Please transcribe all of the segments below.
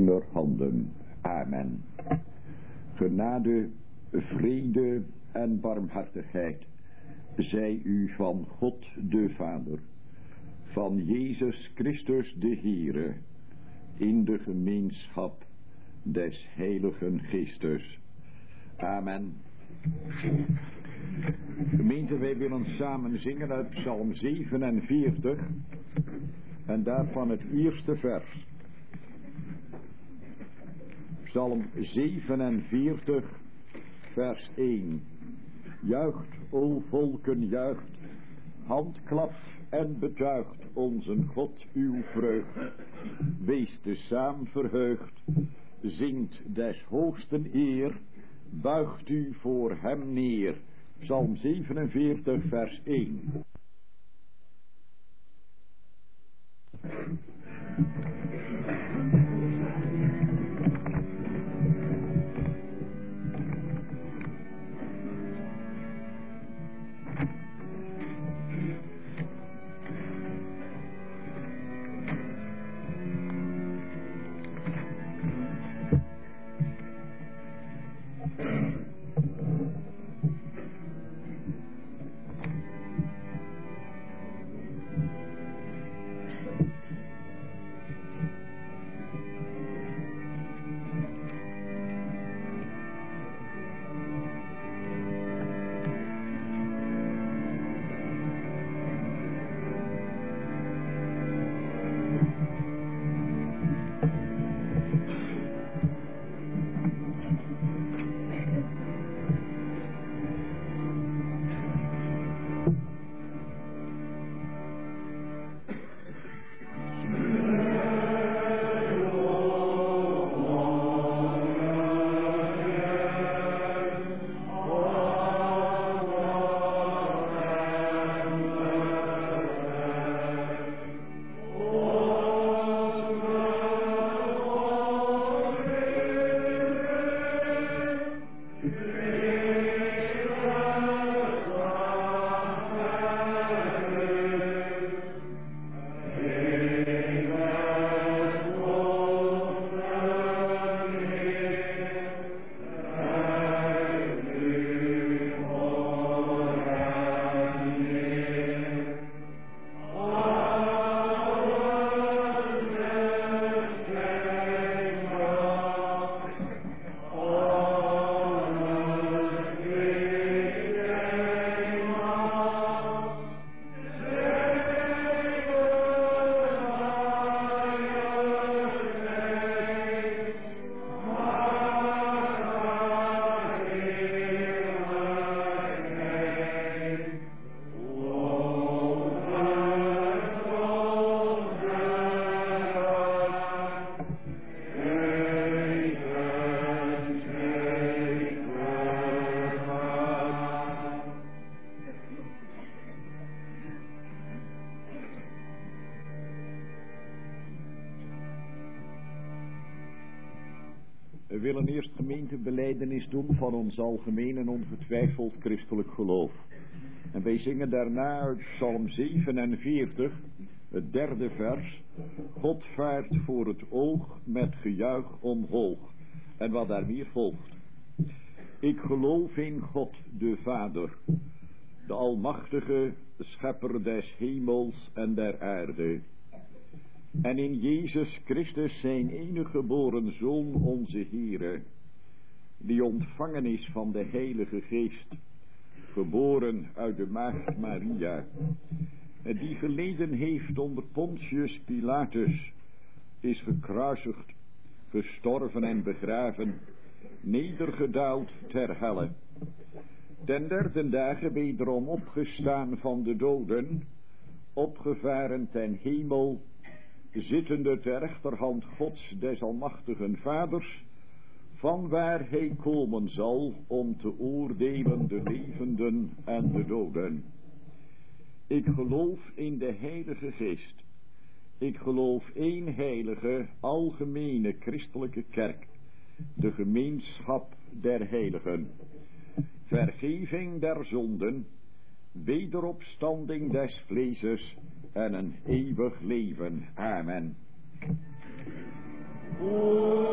zijner handen. Amen. Genade, vrede en barmhartigheid zij u van God de Vader, van Jezus Christus de Heere, in de gemeenschap des Heiligen Geestes. Amen. Gemeente, wij willen samen zingen uit Psalm 47 en daarvan het eerste vers. Psalm 47, vers 1. Juicht, o volken, juicht, handklapt en betuigt onze God uw vreugd. Wees te saam verheugd, zingt des hoogsten eer, buigt u voor hem neer. Psalm 47, vers 1. We willen eerst gemeentebelijdenis doen van ons algemeen en ongetwijfeld christelijk geloof. En wij zingen daarna uit Psalm 47, het derde vers. God vaart voor het oog met gejuich omhoog. En wat daar meer volgt. Ik geloof in God de Vader, de almachtige schepper des hemels en der aarde. En in Jezus Christus zijn enige geboren Zoon, onze Heere, die ontvangen is van de Heilige Geest, geboren uit de Maagd Maria, en die geleden heeft onder Pontius Pilatus, is gekruisigd, gestorven en begraven, nedergedaald ter helle, ten derde dagen wederom opgestaan van de doden, opgevaren ten hemel, zittende ter rechterhand Gods des almachtigen Vaders, vanwaar hij komen zal om te oordelen de levenden en de doden. Ik geloof in de Heilige Geest. Ik geloof één heilige, algemene christelijke kerk, de gemeenschap der heiligen, vergeving der zonden, wederopstanding des vleeses en een eeuwig leven. Amen.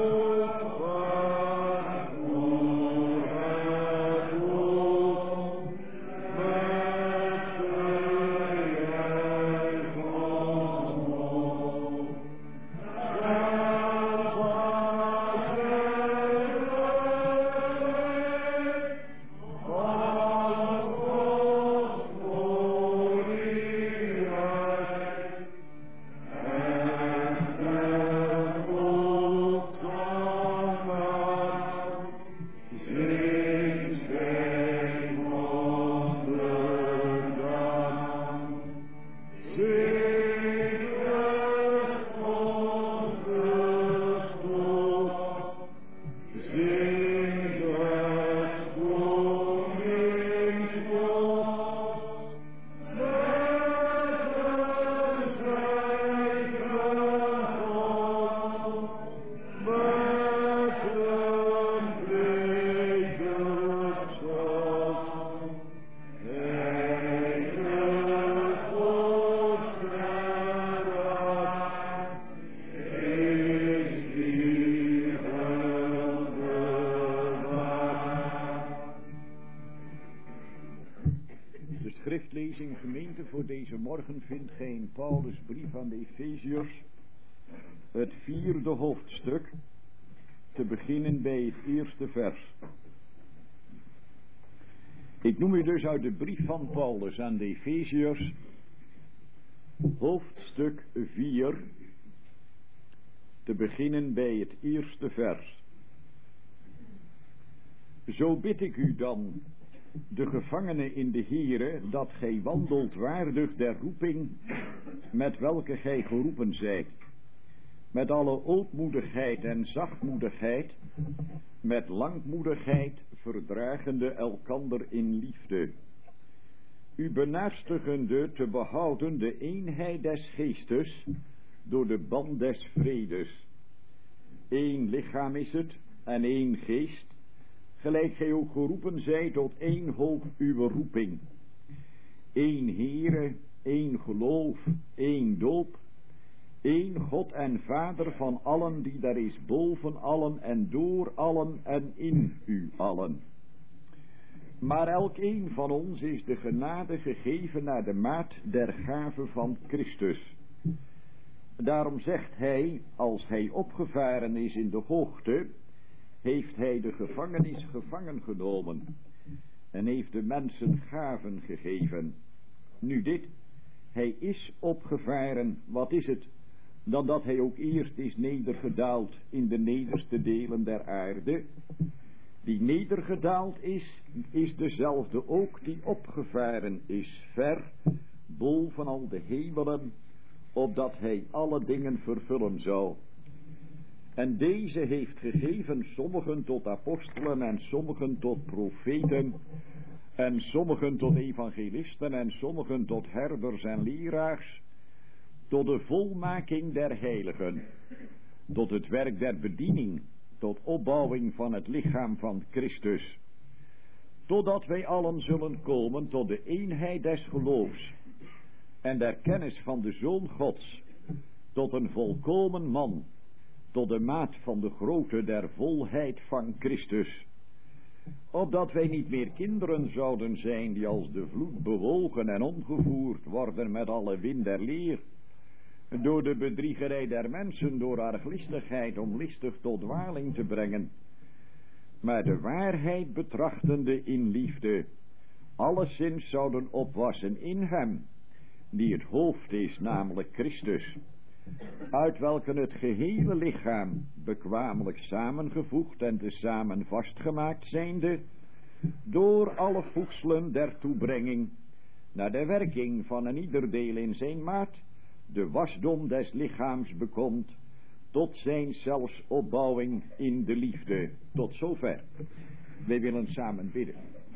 voor deze morgen vindt gij in Paulus' brief aan de Efeziërs het 4e hoofdstuk, te beginnen bij het eerste vers. Ik noem u dus uit de brief van Paulus aan de Efeziërs, hoofdstuk 4, te beginnen bij het eerste vers. Zo bid ik u dan, de gevangenen in de Here, dat gij wandelt waardig der roeping met welke gij geroepen zijt, met alle ootmoedigheid en zachtmoedigheid, met langmoedigheid verdragende elkander in liefde, u benaarstigende te behouden de eenheid des geestes door de band des vredes. Eén lichaam is het en één geest, gelijk gij ook geroepen zijt tot één hoop uw roeping. Eén Heere, één geloof, één doop, één God en Vader van allen die daar is boven allen en door allen en in u allen. Maar elkeen van ons is de genade gegeven naar de maat der gave van Christus. Daarom zegt hij, als hij opgevaren is in de hoogte, heeft hij de gevangenis gevangen genomen en heeft de mensen gaven gegeven. Nu dit, hij is opgevaren, wat is het? Dan dat hij ook eerst is nedergedaald in de nederste delen der aarde. Die nedergedaald is dezelfde ook die opgevaren is, ver boven al de hemelen, opdat hij alle dingen vervullen zou. En deze heeft gegeven sommigen tot apostelen en sommigen tot profeten en sommigen tot evangelisten en sommigen tot herders en leraars, tot de volmaking der heiligen, tot het werk der bediening, tot opbouwing van het lichaam van Christus, totdat wij allen zullen komen tot de eenheid des geloofs en der kennis van de Zoon Gods, tot een volkomen man, tot de maat van de grootte der volheid van Christus, opdat wij niet meer kinderen zouden zijn die als de vloed bewogen en omgevoerd worden met alle wind der leer, door de bedriegerij der mensen, door arglistigheid om listig tot dwaling te brengen, maar de waarheid betrachtende in liefde, alleszins zouden opwassen in hem, die het hoofd is, namelijk Christus, uit welken het gehele lichaam, bekwamelijk samengevoegd en tezamen vastgemaakt zijnde, door alle voegselen der toebrenging, naar de werking van een ieder deel in zijn maat, de wasdom des lichaams bekomt, tot zijn zelfs opbouwing in de liefde. Tot zover. Wij willen samen bidden.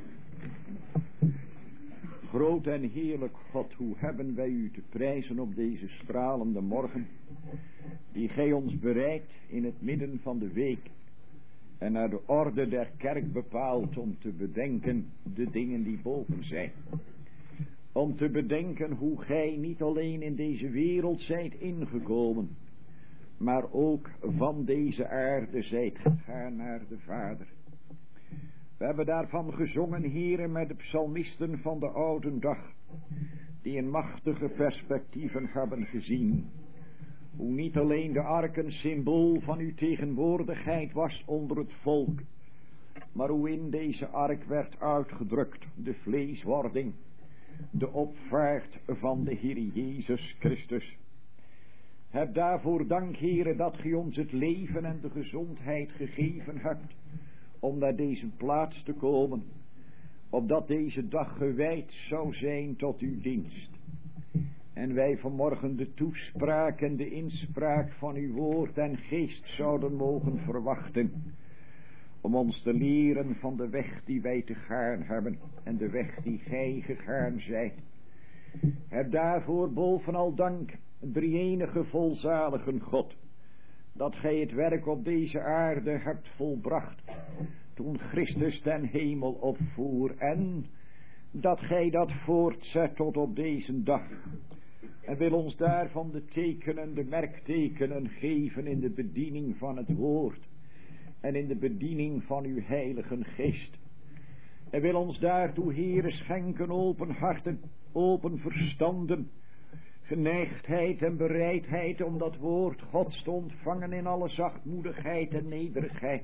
Groot en heerlijk God, hoe hebben wij u te prijzen op deze stralende morgen, die gij ons bereidt in het midden van de week en naar de orde der kerk bepaalt om te bedenken de dingen die boven zijn. Om te bedenken hoe gij niet alleen in deze wereld zijt ingekomen, maar ook van deze aarde zijt gegaan naar de Vader. We hebben daarvan gezongen, heren, met de psalmisten van de oude dag, die in machtige perspectieven hebben gezien, hoe niet alleen de ark een symbool van uw tegenwoordigheid was onder het volk, maar hoe in deze ark werd uitgedrukt de vleeswording, de opvaart van de Heer Jezus Christus. Heb daarvoor dank, heren, dat gij ons het leven en de gezondheid gegeven hebt om naar deze plaats te komen, opdat deze dag gewijd zou zijn tot uw dienst. En wij vanmorgen de toespraak en de inspraak van uw woord en geest zouden mogen verwachten, om ons te leren van de weg die wij te gaan hebben en de weg die gij gegaan zijt. Heb daarvoor bovenal dank, drie-enige volzalige God, dat gij het werk op deze aarde hebt volbracht, toen Christus ten hemel opvoer, en dat gij dat voortzet tot op deze dag. En wil ons daarvan de tekenen, de merktekenen geven in de bediening van het woord en in de bediening van uw heilige geest. En wil ons daartoe, Heere, schenken open harten, open verstanden, geneigdheid en bereidheid om dat woord Gods te ontvangen in alle zachtmoedigheid en nederigheid.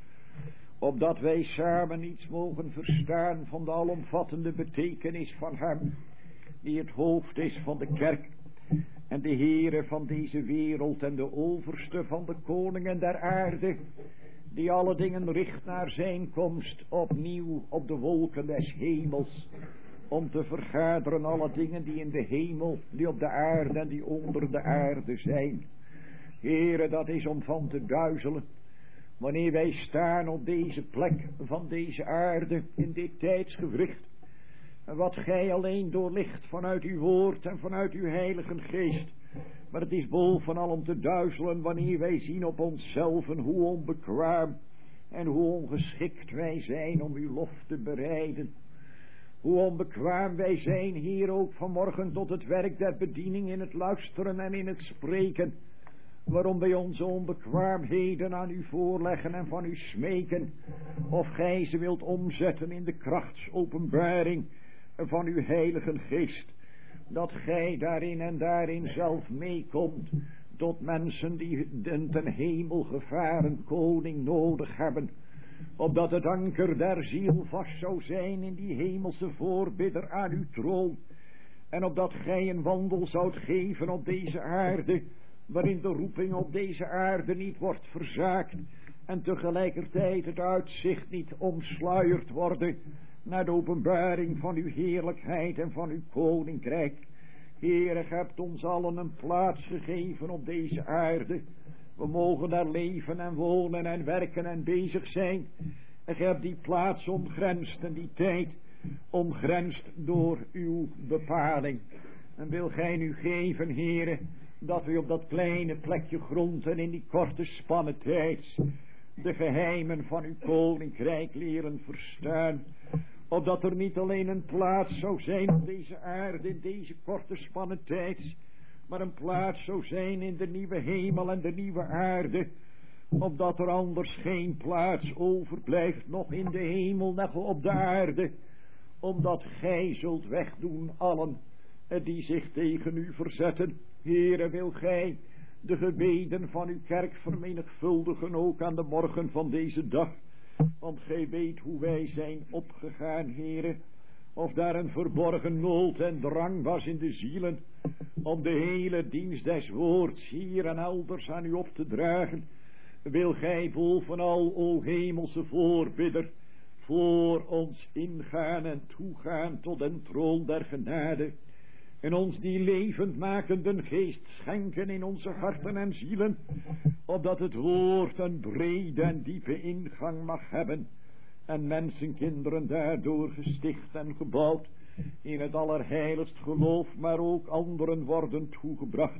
Opdat wij samen iets mogen verstaan van de alomvattende betekenis van hem, die het hoofd is van de kerk en de Heere van deze wereld en de overste van de koningen der aarde, die alle dingen richt naar zijn komst opnieuw op de wolken des hemels, om te vergaderen alle dingen die in de hemel, die op de aarde en die onder de aarde zijn. Heere, dat is om van te duizelen, wanneer wij staan op deze plek van deze aarde, in dit tijdsgewricht, en wat gij alleen doorlicht vanuit uw woord en vanuit uw heilige geest. Maar het is bovenal om te duizelen wanneer wij zien op onszelf hoe onbekwaam en hoe ongeschikt wij zijn om uw lof te bereiden. Hoe onbekwaam wij zijn hier ook vanmorgen tot het werk der bediening in het luisteren en in het spreken. Waarom wij onze onbekwaamheden aan u voorleggen en van u smeken. Of gij ze wilt omzetten in de krachtsopenbaring van uw heilige geest. Dat gij daarin en daarin zelf meekomt tot mensen die een ten hemel gevaren koning nodig hebben. Opdat het anker der ziel vast zou zijn in die hemelse voorbidder aan uw troon. En opdat gij een wandel zoudt geven op deze aarde, waarin de roeping op deze aarde niet wordt verzaakt en tegelijkertijd het uitzicht niet omsluierd worden naar de openbaring van uw heerlijkheid en van uw koninkrijk. Heere, gij hebt ons allen een plaats gegeven op deze aarde. We mogen daar leven en wonen en werken en bezig zijn. En gij hebt die plaats omgrensd en die tijd omgrensd door uw bepaling. En wil gij nu geven, Heere, dat we op dat kleine plekje grond en in die korte spanne tijd de geheimen van uw koninkrijk leren verstaan. Opdat er niet alleen een plaats zou zijn op deze aarde in deze korte spanne tijd, maar een plaats zou zijn in de nieuwe hemel en de nieuwe aarde. Opdat er anders geen plaats overblijft, nog in de hemel, nog op de aarde. Omdat gij zult wegdoen allen die zich tegen u verzetten. Heere, wil gij de gebeden van uw kerk vermenigvuldigen ook aan de morgen van deze dag. Want gij weet hoe wij zijn opgegaan, Heere. Of daar een verborgen nood en drang was in de zielen, om de hele dienst des woords hier en elders aan u op te dragen. Wil gij bovenal, o hemelse voorbidder, voor ons ingaan en toegaan tot den troon der genade. En ons die levendmakende geest schenken in onze harten en zielen, opdat het woord een brede en diepe ingang mag hebben, en mensenkinderen daardoor gesticht en gebouwd in het allerheiligst geloof, maar ook anderen worden toegebracht.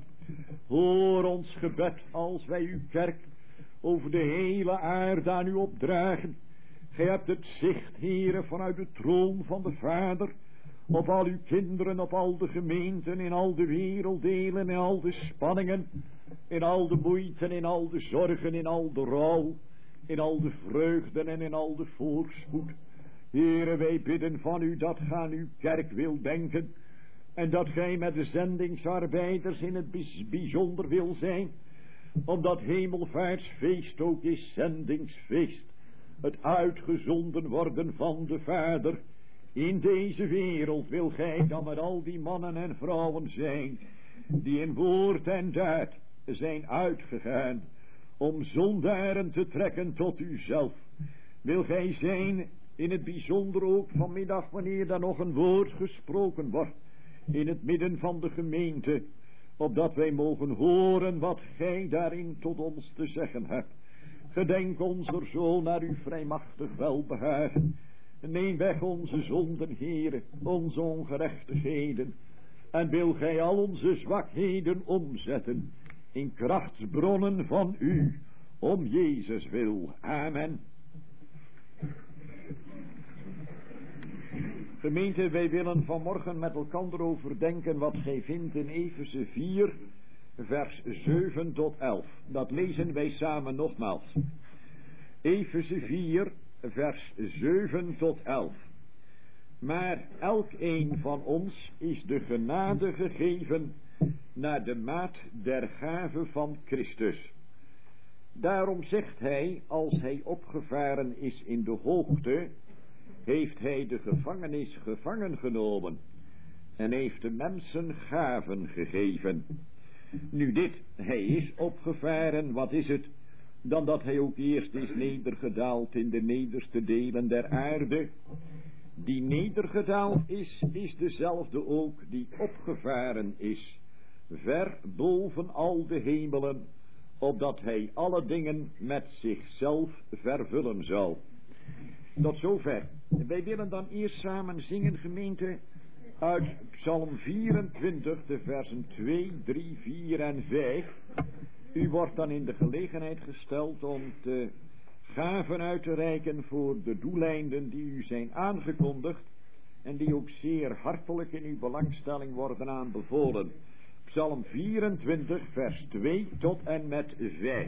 Hoor ons gebed als wij uw kerk over de hele aarde aan u opdragen. Gij hebt het zicht, Heere, vanuit de troon van de Vader, op al uw kinderen, op al de gemeenten, in al de werelddelen, in al de spanningen, in al de moeite, in al de zorgen, in al de rouw, in al de vreugden en in al de voorspoed. Heere, wij bidden van u dat gij aan uw kerk wil denken, en dat gij met de zendingsarbeiders in het bijzonder wil zijn, omdat hemelvaartsfeest ook is zendingsfeest, het uitgezonden worden van de Vader. In deze wereld wil gij dan met al die mannen en vrouwen zijn, die in woord en daad zijn uitgegaan, om zondaren te trekken tot uzelf. Wil gij zijn, in het bijzonder ook vanmiddag, wanneer daar nog een woord gesproken wordt, in het midden van de gemeente, opdat wij mogen horen wat gij daarin tot ons te zeggen hebt. Gedenk ons er zo naar uw vrijmachtig welbehagen. Neem weg onze zonden, Heere, onze ongerechtigheden, en wil gij al onze zwakheden omzetten in krachtsbronnen van u, om Jezus wil. Amen. Gemeente, wij willen vanmorgen met elkaar overdenken wat gij vindt in Efeze 4, vers 7 tot 11. Dat lezen wij samen nogmaals. Efeze 4, vers 7 tot 11. Maar elk een van ons is de genade gegeven naar de maat der gave van Christus. Daarom zegt hij, als hij opgevaren is in de hoogte, heeft hij de gevangenis gevangen genomen en heeft de mensen gaven gegeven. Nu dit, hij is opgevaren, wat is het? Dan dat hij ook eerst is nedergedaald in de nederste delen der aarde. Die nedergedaald is dezelfde ook die opgevaren is, ver boven al de hemelen, opdat hij alle dingen met zichzelf vervullen zou. Tot zover. Wij willen dan eerst samen zingen, gemeente, uit Psalm 24, de versen 2, 3, 4 en 5. U wordt dan in de gelegenheid gesteld om de gaven uit te reiken voor de doeleinden die u zijn aangekondigd en die ook zeer hartelijk in uw belangstelling worden aanbevolen. Psalm 24, vers 2 tot en met 5.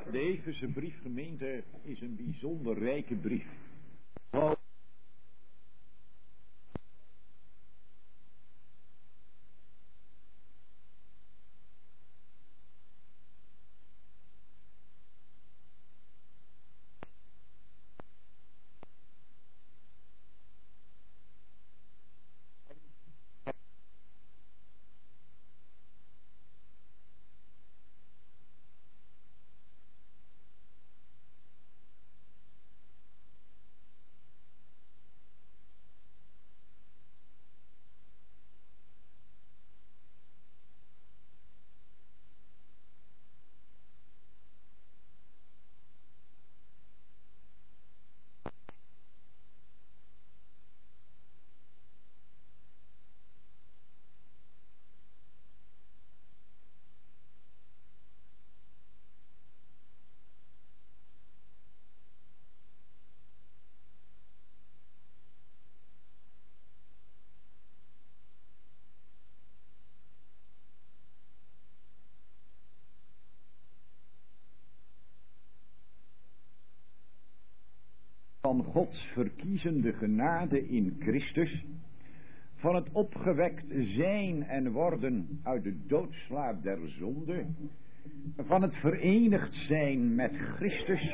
De Efeze brief, gemeente, is een bijzonder rijke brief. Van Gods verkiezende genade in Christus, van het opgewekt zijn en worden uit de doodslaap der zonde, van het verenigd zijn met Christus,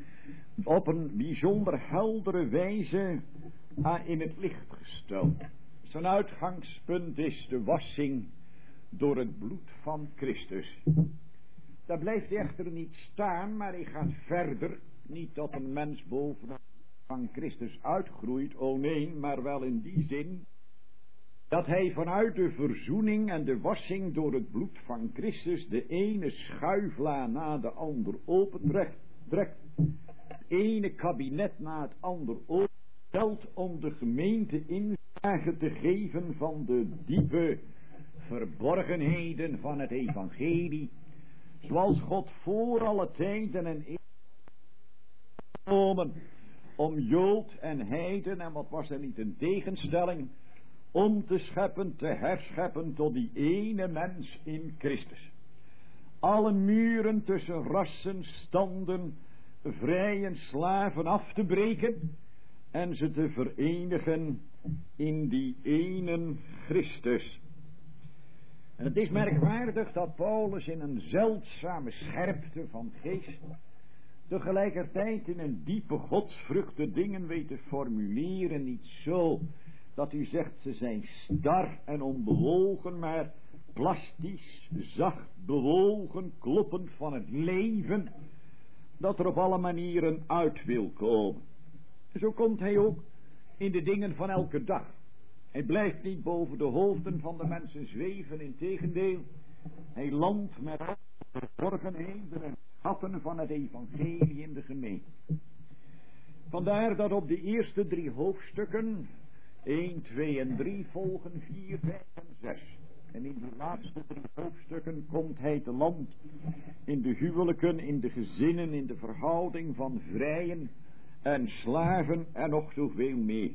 op een bijzonder heldere wijze in het licht gesteld. Zijn uitgangspunt is de wassing door het bloed van Christus. Daar blijft echter niet staan, maar hij gaat verder. Niet dat een mens boven van Christus uitgroeit, oh nee, maar wel in die zin dat hij vanuit de verzoening en de wassing door het bloed van Christus de ene schuifla na de ander opentrekt, het ene kabinet na het ander opentelt om de gemeente inzage te geven van de diepe verborgenheden van het evangelie, zoals God voor alle tijden en eeuwen om Jood en heiden, en wat was er niet een tegenstelling, om te scheppen, te herscheppen tot die ene mens in Christus. Alle muren tussen rassen, standen, vrije slaven af te breken en ze te verenigen in die ene Christus. En het is merkwaardig dat Paulus in een zeldzame scherpte van geest tegelijkertijd in een diepe godsvrucht de dingen weet te formuleren, niet zo dat u zegt ze zijn star en onbewogen, maar plastisch, zacht bewogen, kloppend van het leven dat er op alle manieren uit wil komen. Zo komt hij ook in de dingen van elke dag. Hij blijft niet boven de hoofden van de mensen zweven, integendeel, hij landt met verborgenheden en schatten van het evangelie in de gemeente. Vandaar dat op de eerste 3 hoofdstukken 1, 2 en 3 volgen 4, 5 en 6. En in de laatste 3 hoofdstukken komt hij te land in de huwelijken, in de gezinnen, in de verhouding van vrijen en slaven en nog zoveel meer.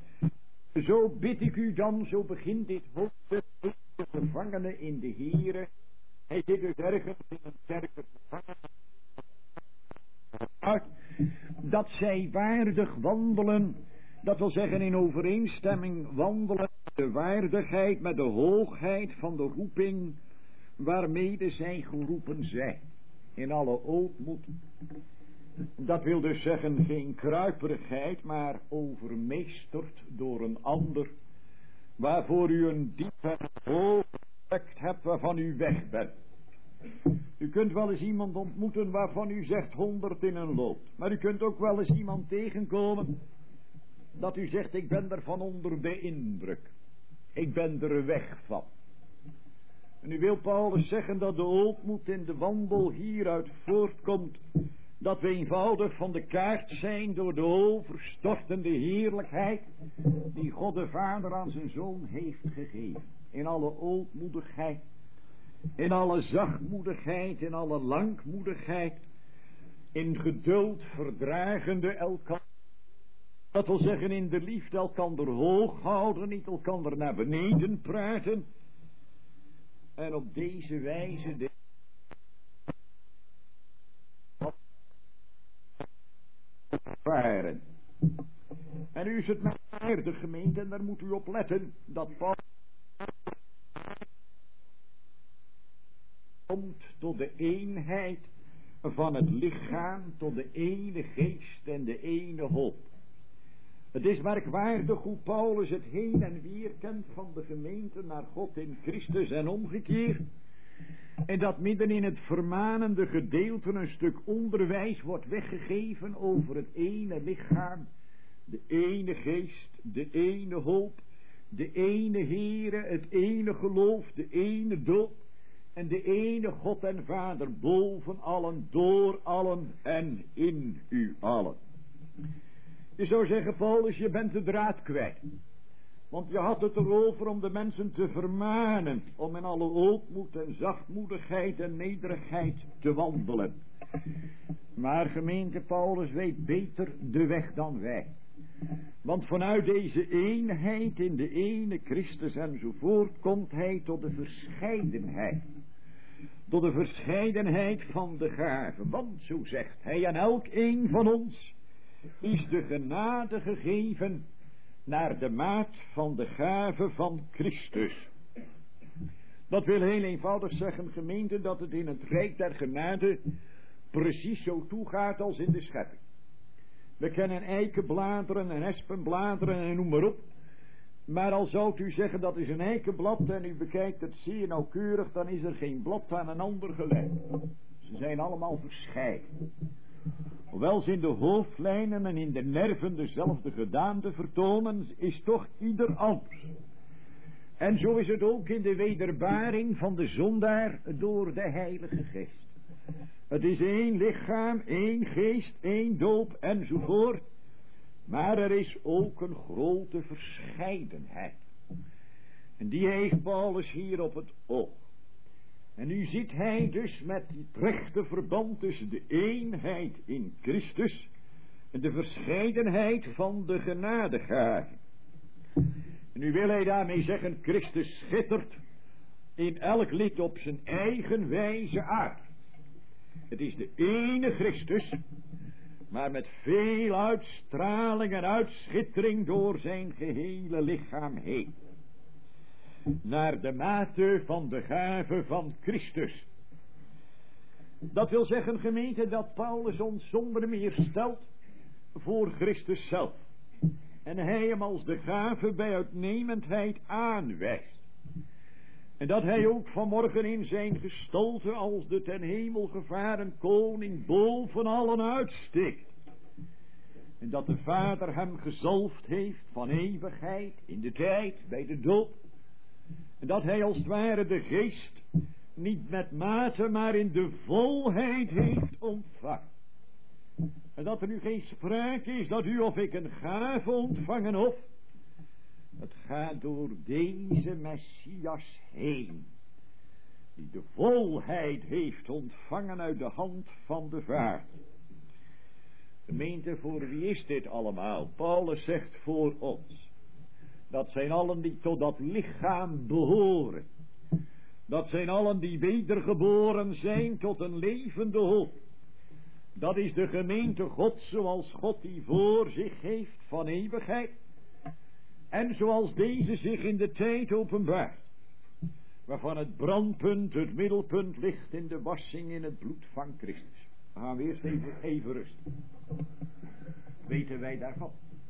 Zo bid ik u dan, zo begint dit hoofdstuk, de gevangene in de Here. Hij zit dus ergens in een sterke gevangenis. Dat zij waardig wandelen, dat wil zeggen in overeenstemming wandelen, de waardigheid met de hoogheid van de roeping waarmede zij geroepen zijn. In alle ootmoed. Dat wil dus zeggen geen kruiperigheid, maar overmeesterd door een ander, waarvoor u een diep en hoog respect hebt waarvan u weg bent. U kunt wel eens iemand ontmoeten waarvan u zegt 100 in een loop. Maar u kunt ook wel eens iemand tegenkomen dat u zegt ik ben er van onder de indruk. Ik ben er weg van. En nu wil Paulus zeggen dat de ootmoed in de wandel hieruit voortkomt dat we eenvoudig van de kaart zijn door de overstortende heerlijkheid die God de Vader aan zijn Zoon heeft gegeven. In alle ootmoedigheid, in alle zachtmoedigheid, in alle langmoedigheid, in geduld verdragende elkaar. Dat wil zeggen in de liefde elkander hoog houden, niet elkander naar beneden praten. En op deze wijze nu is het maar de gemeente, en daar moet u op letten, dat Paulus komt tot de eenheid van het lichaam, tot de ene geest en de ene hoop. Het is merkwaardig hoe Paulus het heen en weer kent van de gemeente naar God in Christus en omgekeerd. En dat midden in het vermanende gedeelte een stuk onderwijs wordt weggegeven over het ene lichaam, de ene geest, de ene hoop, de ene Heere, het ene geloof, de ene doop en de ene God en Vader boven allen, door allen en in u allen. Je zou zeggen, Paulus, je bent de draad kwijt. Want je had het erover om de mensen te vermanen, om in alle ootmoed en zachtmoedigheid en nederigheid te wandelen. Maar gemeente, Paulus weet beter de weg dan wij. Want vanuit deze eenheid in de ene Christus enzovoort komt hij tot de verscheidenheid. Tot de verscheidenheid van de gaven. Want zo zegt hij, aan elk een van ons is de genade gegeven naar de maat van de gave van Christus. Dat wil heel eenvoudig zeggen, gemeente, dat het in het rijk der genade precies zo toegaat als in de schepping. We kennen eikenbladeren en espenbladeren en noem maar op. Maar al zou u zeggen dat is een eikenblad en u bekijkt het zeer nauwkeurig, dan is er geen blad aan een ander gelijk. Ze zijn allemaal verscheiden. Hoewel ze in de hoofdlijnen en in de nerven dezelfde gedaante vertonen, is toch ieder anders. En zo is het ook in de wederbaring van de zondaar door de Heilige Geest. Het is één lichaam, één geest, één doop enzovoort. Maar er is ook een grote verscheidenheid. En die heeft Paulus hier op het oog. En nu ziet hij dus met het rechte verband tussen de eenheid in Christus en de verscheidenheid van de genadegaven. En nu wil hij daarmee zeggen, Christus schittert in elk lid op zijn eigen wijze uit. Het is de ene Christus, maar met veel uitstraling en uitschittering door zijn gehele lichaam heen. Naar de mate van de gave van Christus. Dat wil zeggen, gemeente, dat Paulus ons zonder meer stelt voor Christus zelf. En hij hem als de gave bij uitnemendheid aanwijst. En dat hij ook vanmorgen in zijn gestalte als de ten hemel gevaren koning boven allen uitsteekt. En dat de Vader hem gezalfd heeft van eeuwigheid in de tijd bij de doop. En dat hij als het ware de geest niet met mate maar in de volheid heeft ontvangen. En dat er nu geen sprake is dat u of ik een gave ontvangen of. Het gaat door deze Messias heen. Die de volheid heeft ontvangen uit de hand van de Vader. Gemeente, voor wie is dit allemaal? Paulus zegt voor ons. Dat zijn allen die tot dat lichaam behoren. Dat zijn allen die wedergeboren zijn tot een levende hoop. Dat is de gemeente God zoals God die voor zich heeft van eeuwigheid. En zoals deze zich in de tijd openbaart. Waarvan het brandpunt, het middelpunt ligt in de wassing in het bloed van Christus. We gaan weer eens even rusten. Weten wij daarvan?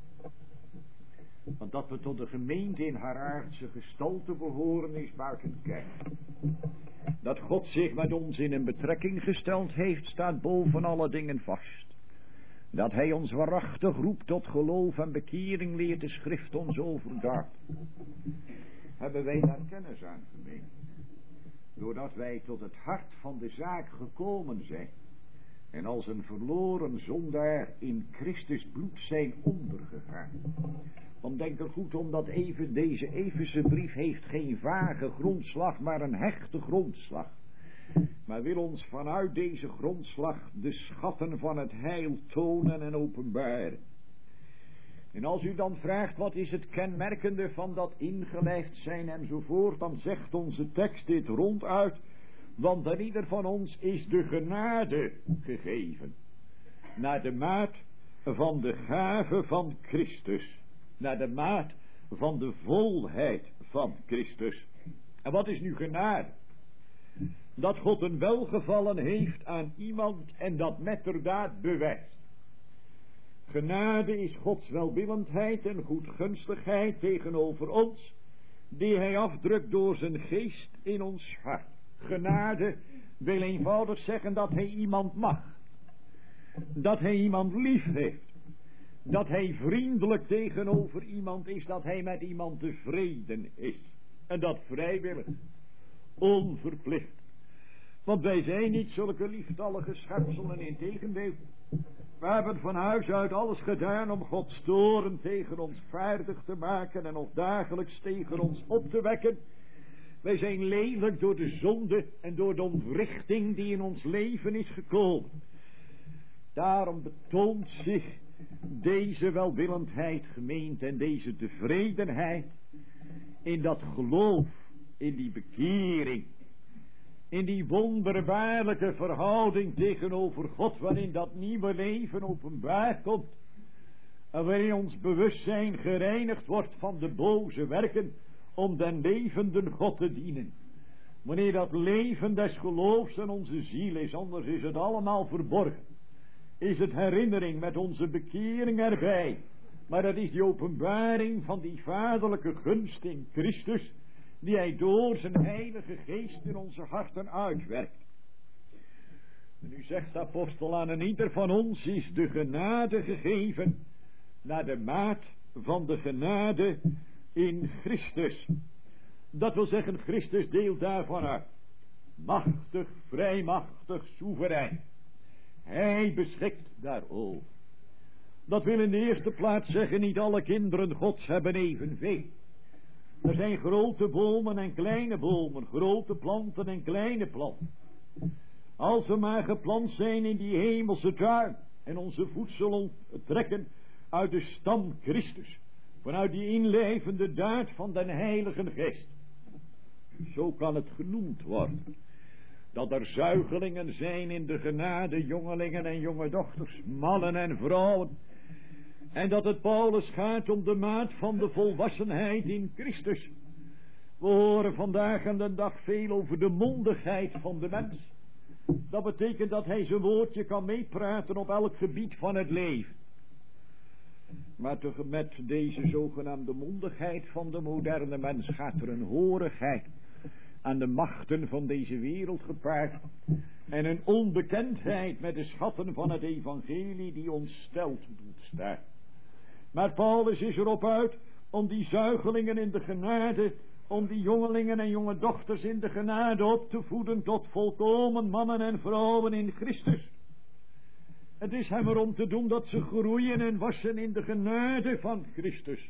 Want dat we tot de gemeente in haar aardse gestalte behoren is buiten kijf. Dat God zich met ons in een betrekking gesteld heeft, staat boven alle dingen vast. Dat hij ons waarachtig roept tot geloof en bekering, leert de schrift ons overdag. Hebben wij daar kennis aan, gemeente? Doordat wij tot het hart van de zaak gekomen zijn. En als een verloren zondaar in Christus bloed zijn ondergegaan. Want denk er goed om dat deze Efeze brief heeft geen vage grondslag, maar een hechte grondslag. Maar wil ons vanuit deze grondslag de schatten van het heil tonen en openbaren. En als u dan vraagt wat is het kenmerkende van dat ingelijfd zijn enzovoort, dan zegt onze tekst dit ronduit. Want aan ieder van ons is de genade gegeven. Naar de maat van de gave van Christus. naar de maat van de volheid van Christus. En wat is nu genade? Dat God een welgevallen heeft aan iemand en dat metterdaad bewijst. Genade is Gods welwillendheid en goedgunstigheid tegenover ons, die hij afdrukt door zijn geest in ons hart. Genade wil eenvoudig zeggen dat hij iemand mag. Dat hij iemand lief heeft. Dat hij vriendelijk tegenover iemand is. Dat hij met iemand tevreden is. En dat vrijwillig. Onverplicht. Want wij zijn niet zulke lieftallige schepselen, integendeel. We hebben van huis uit alles gedaan om Gods toorn tegen ons vaardig te maken en ons dagelijks tegen ons op te wekken. Wij zijn lelijk door de zonde en door de ontwrichting die in ons leven is gekomen. Daarom betoont zich deze welwillendheid, gemeente, en deze tevredenheid in dat geloof, in die bekering, in die wonderbaarlijke verhouding tegenover God, waarin dat nieuwe leven openbaar komt en waarin ons bewustzijn gereinigd wordt van de boze werken om den levenden God te dienen. Wanneer dat leven des geloofs in onze ziel is, anders is het allemaal verborgen. Is het herinnering met onze bekering erbij. Maar dat is die openbaring van die vaderlijke gunst in Christus, die hij door zijn heilige geest in onze harten uitwerkt. En nu zegt de apostel, aan een ieder van ons is de genade gegeven naar de maat van de genade in Christus. Dat wil zeggen, Christus deelt daarvan uit. Machtig, vrijmachtig, soeverein. Hij beschikt daarover. Dat wil in de eerste plaats zeggen, niet alle kinderen Gods hebben evenveel. Er zijn grote bomen en kleine bomen, grote planten en kleine planten. Als we maar geplant zijn in die hemelse tuin en onze voedsel trekken uit de stam Christus, vanuit die inlevende daad van den Heilige Geest. Zo kan het genoemd worden. Dat er zuigelingen zijn in de genade, jongelingen en jonge dochters, mannen en vrouwen. En dat het Paulus gaat om de maat van de volwassenheid in Christus. We horen vandaag aan de dag veel over de mondigheid van de mens. Dat betekent dat hij zijn woordje kan meepraten op elk gebied van het leven. Maar met deze zogenaamde mondigheid van de moderne mens gaat er een horigheid aan de machten van deze wereld gepaard. En een onbekendheid met de schatten van het evangelie die ontsteld doet staan. Maar Paulus is erop uit om die zuigelingen in de genade, om die jongelingen en jonge dochters in de genade op te voeden tot volkomen mannen en vrouwen in Christus. Het is hem erom te doen dat ze groeien en wassen in de genade van Christus.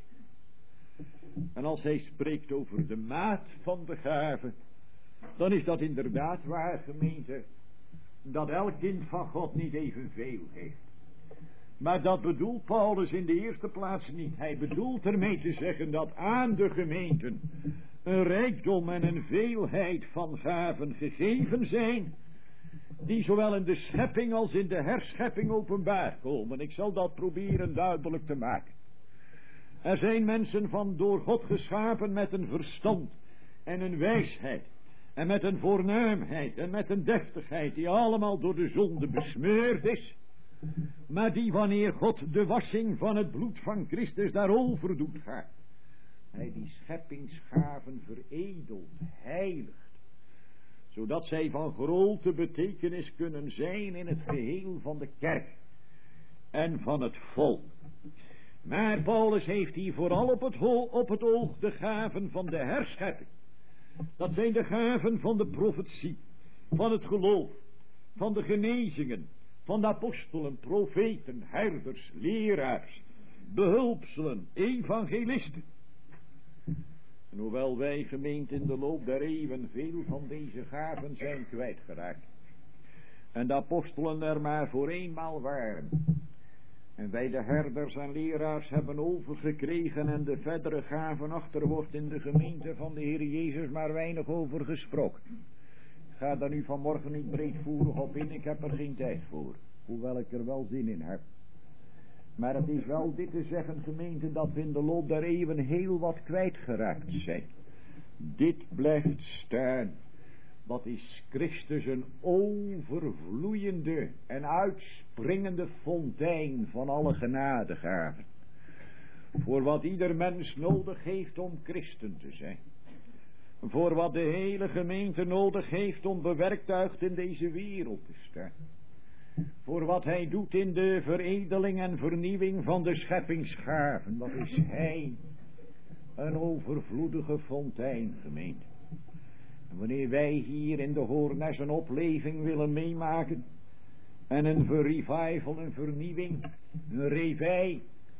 En als hij spreekt over de maat van de gave, dan is dat inderdaad waar, gemeente, dat elk kind van God niet evenveel heeft. Maar dat bedoelt Paulus in de eerste plaats niet. Hij bedoelt ermee te zeggen dat aan de gemeenten een rijkdom en een veelheid van gaven gegeven zijn, die zowel in de schepping als in de herschepping openbaar komen. Ik zal dat proberen duidelijk te maken. Er zijn mensen van door God geschapen met een verstand en een wijsheid en met een voornaamheid en met een deftigheid die allemaal door de zonde besmeurd is, maar die wanneer God de wassing van het bloed van Christus daarover doet gaan, hij die scheppingsgaven veredelt, heiligt, zodat zij van grote betekenis kunnen zijn in het geheel van de kerk en van het volk. Maar Paulus heeft hier vooral op het oog de gaven van de herschepping. Dat zijn de gaven van de profetie, van het geloof, van de genezingen, van de apostelen, profeten, herders, leraars, behulpselen, evangelisten. En hoewel wij, gemeente, in de loop der eeuwen veel van deze gaven zijn kwijtgeraakt, en de apostelen er maar voor eenmaal waren, en wij de herders en leraars hebben overgekregen en de verdere gaven achter wordt in de gemeente van de Heer Jezus maar weinig over gesproken. Ik ga daar nu vanmorgen niet breedvoerig op in, ik heb er geen tijd voor, hoewel ik er wel zin in heb. Maar het is wel dit te zeggen, gemeente, dat we in de loop der eeuwen heel wat kwijtgeraakt zijn. Dit blijft staan. Wat is Christus een overvloeiende en uitspringende fontein van alle genadegaven. Voor wat ieder mens nodig heeft om christen te zijn. Voor wat de hele gemeente nodig heeft om bewerktuigd in deze wereld te staan. Voor wat hij doet in de veredeling en vernieuwing van de scheppingsgaven. Wat is hij? Een overvloedige fontein, gemeente. En wanneer wij hier in de Hoornes een opleving willen meemaken. En een revival, een vernieuwing, een revij.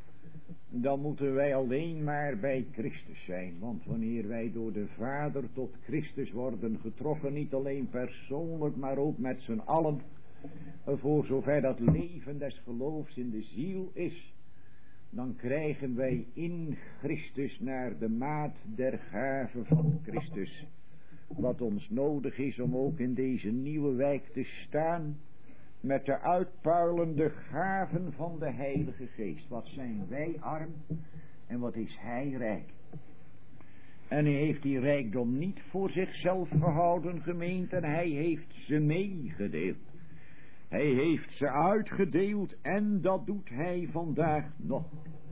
Dan moeten wij alleen maar bij Christus zijn. Want wanneer wij door de Vader tot Christus worden getrokken. Niet alleen persoonlijk, maar ook met z'n allen. Voor zover dat leven des geloofs in de ziel is. Dan krijgen wij in Christus naar de maat der gave van Christus. Wat ons nodig is om ook in deze nieuwe wijk te staan. Met de uitpuilende gaven van de Heilige Geest. Wat zijn wij arm en wat is hij rijk. En hij heeft die rijkdom niet voor zichzelf gehouden, gemeente. En hij heeft ze meegedeeld. Hij heeft ze uitgedeeld en dat doet hij vandaag nog.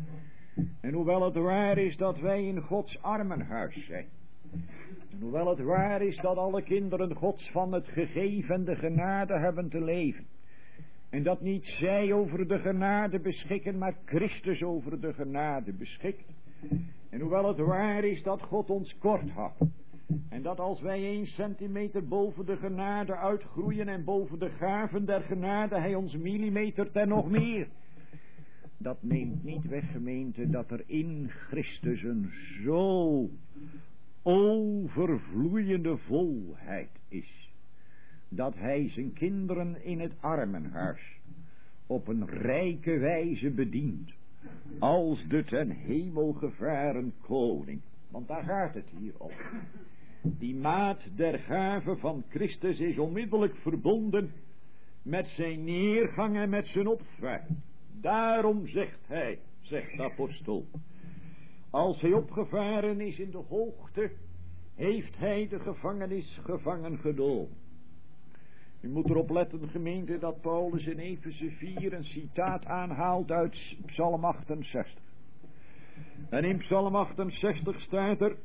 En hoewel het waar is dat wij in Gods armenhuis zijn. En hoewel het waar is dat alle kinderen Gods van het gegeven en de genade hebben te leven. En dat niet zij over de genade beschikken, maar Christus over de genade beschikt. En hoewel het waar is dat God ons kort had. En dat als wij 1 centimeter boven de genade uitgroeien en boven de gaven der genade hij ons millimetert en nog meer. Dat neemt niet weg, gemeente, dat er in Christus een zo overvloeiende volheid is. Dat hij zijn kinderen in het armenhuis op een rijke wijze bedient. Als de ten hemel gevaren koning. Want daar gaat het hier om. Die maat der gave van Christus is onmiddellijk verbonden met zijn neergang en met zijn opvaart. Daarom zegt hij, zegt de apostel, als hij opgevaren is in de hoogte, heeft hij de gevangenis gevangen genomen. U moet erop letten, gemeente, dat Paulus in Efeze 4 een citaat aanhaalt uit Psalm 68. En in Psalm 68 staat er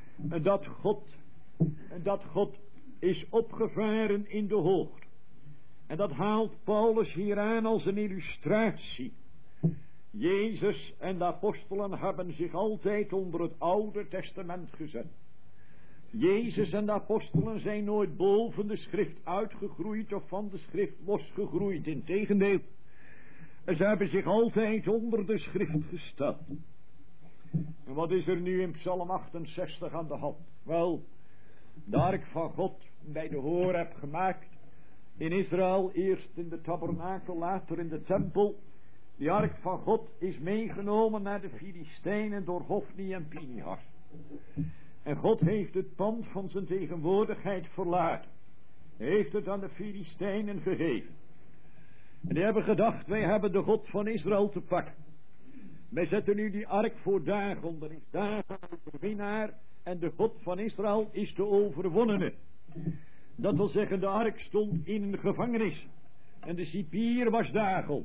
dat God is opgevaren in de hoogte. En dat haalt Paulus hier aan als een illustratie. Jezus en de apostelen hebben zich altijd onder het Oude Testament gezet. Jezus en de apostelen zijn nooit boven de schrift uitgegroeid of van de schrift losgegroeid. Integendeel, ze hebben zich altijd onder de schrift gesteld. En wat is er nu in Psalm 68 aan de hand? Wel, de ark van God bij de Horeb gemaakt. In Israël, eerst in de tabernakel, later in de tempel. Die ark van God is meegenomen naar de Filistijnen door Hofni en Pinehas. En God heeft het pand van zijn tegenwoordigheid verlaten. Hij heeft het aan de Filistijnen gegeven. En die hebben gedacht, wij hebben de God van Israël te pakken. Wij zetten nu die ark voor Dagon. Dan is Dagon de winnaar en de God van Israël is de overwonnene. Dat wil zeggen, de ark stond in een gevangenis. En de cipier was Dagon.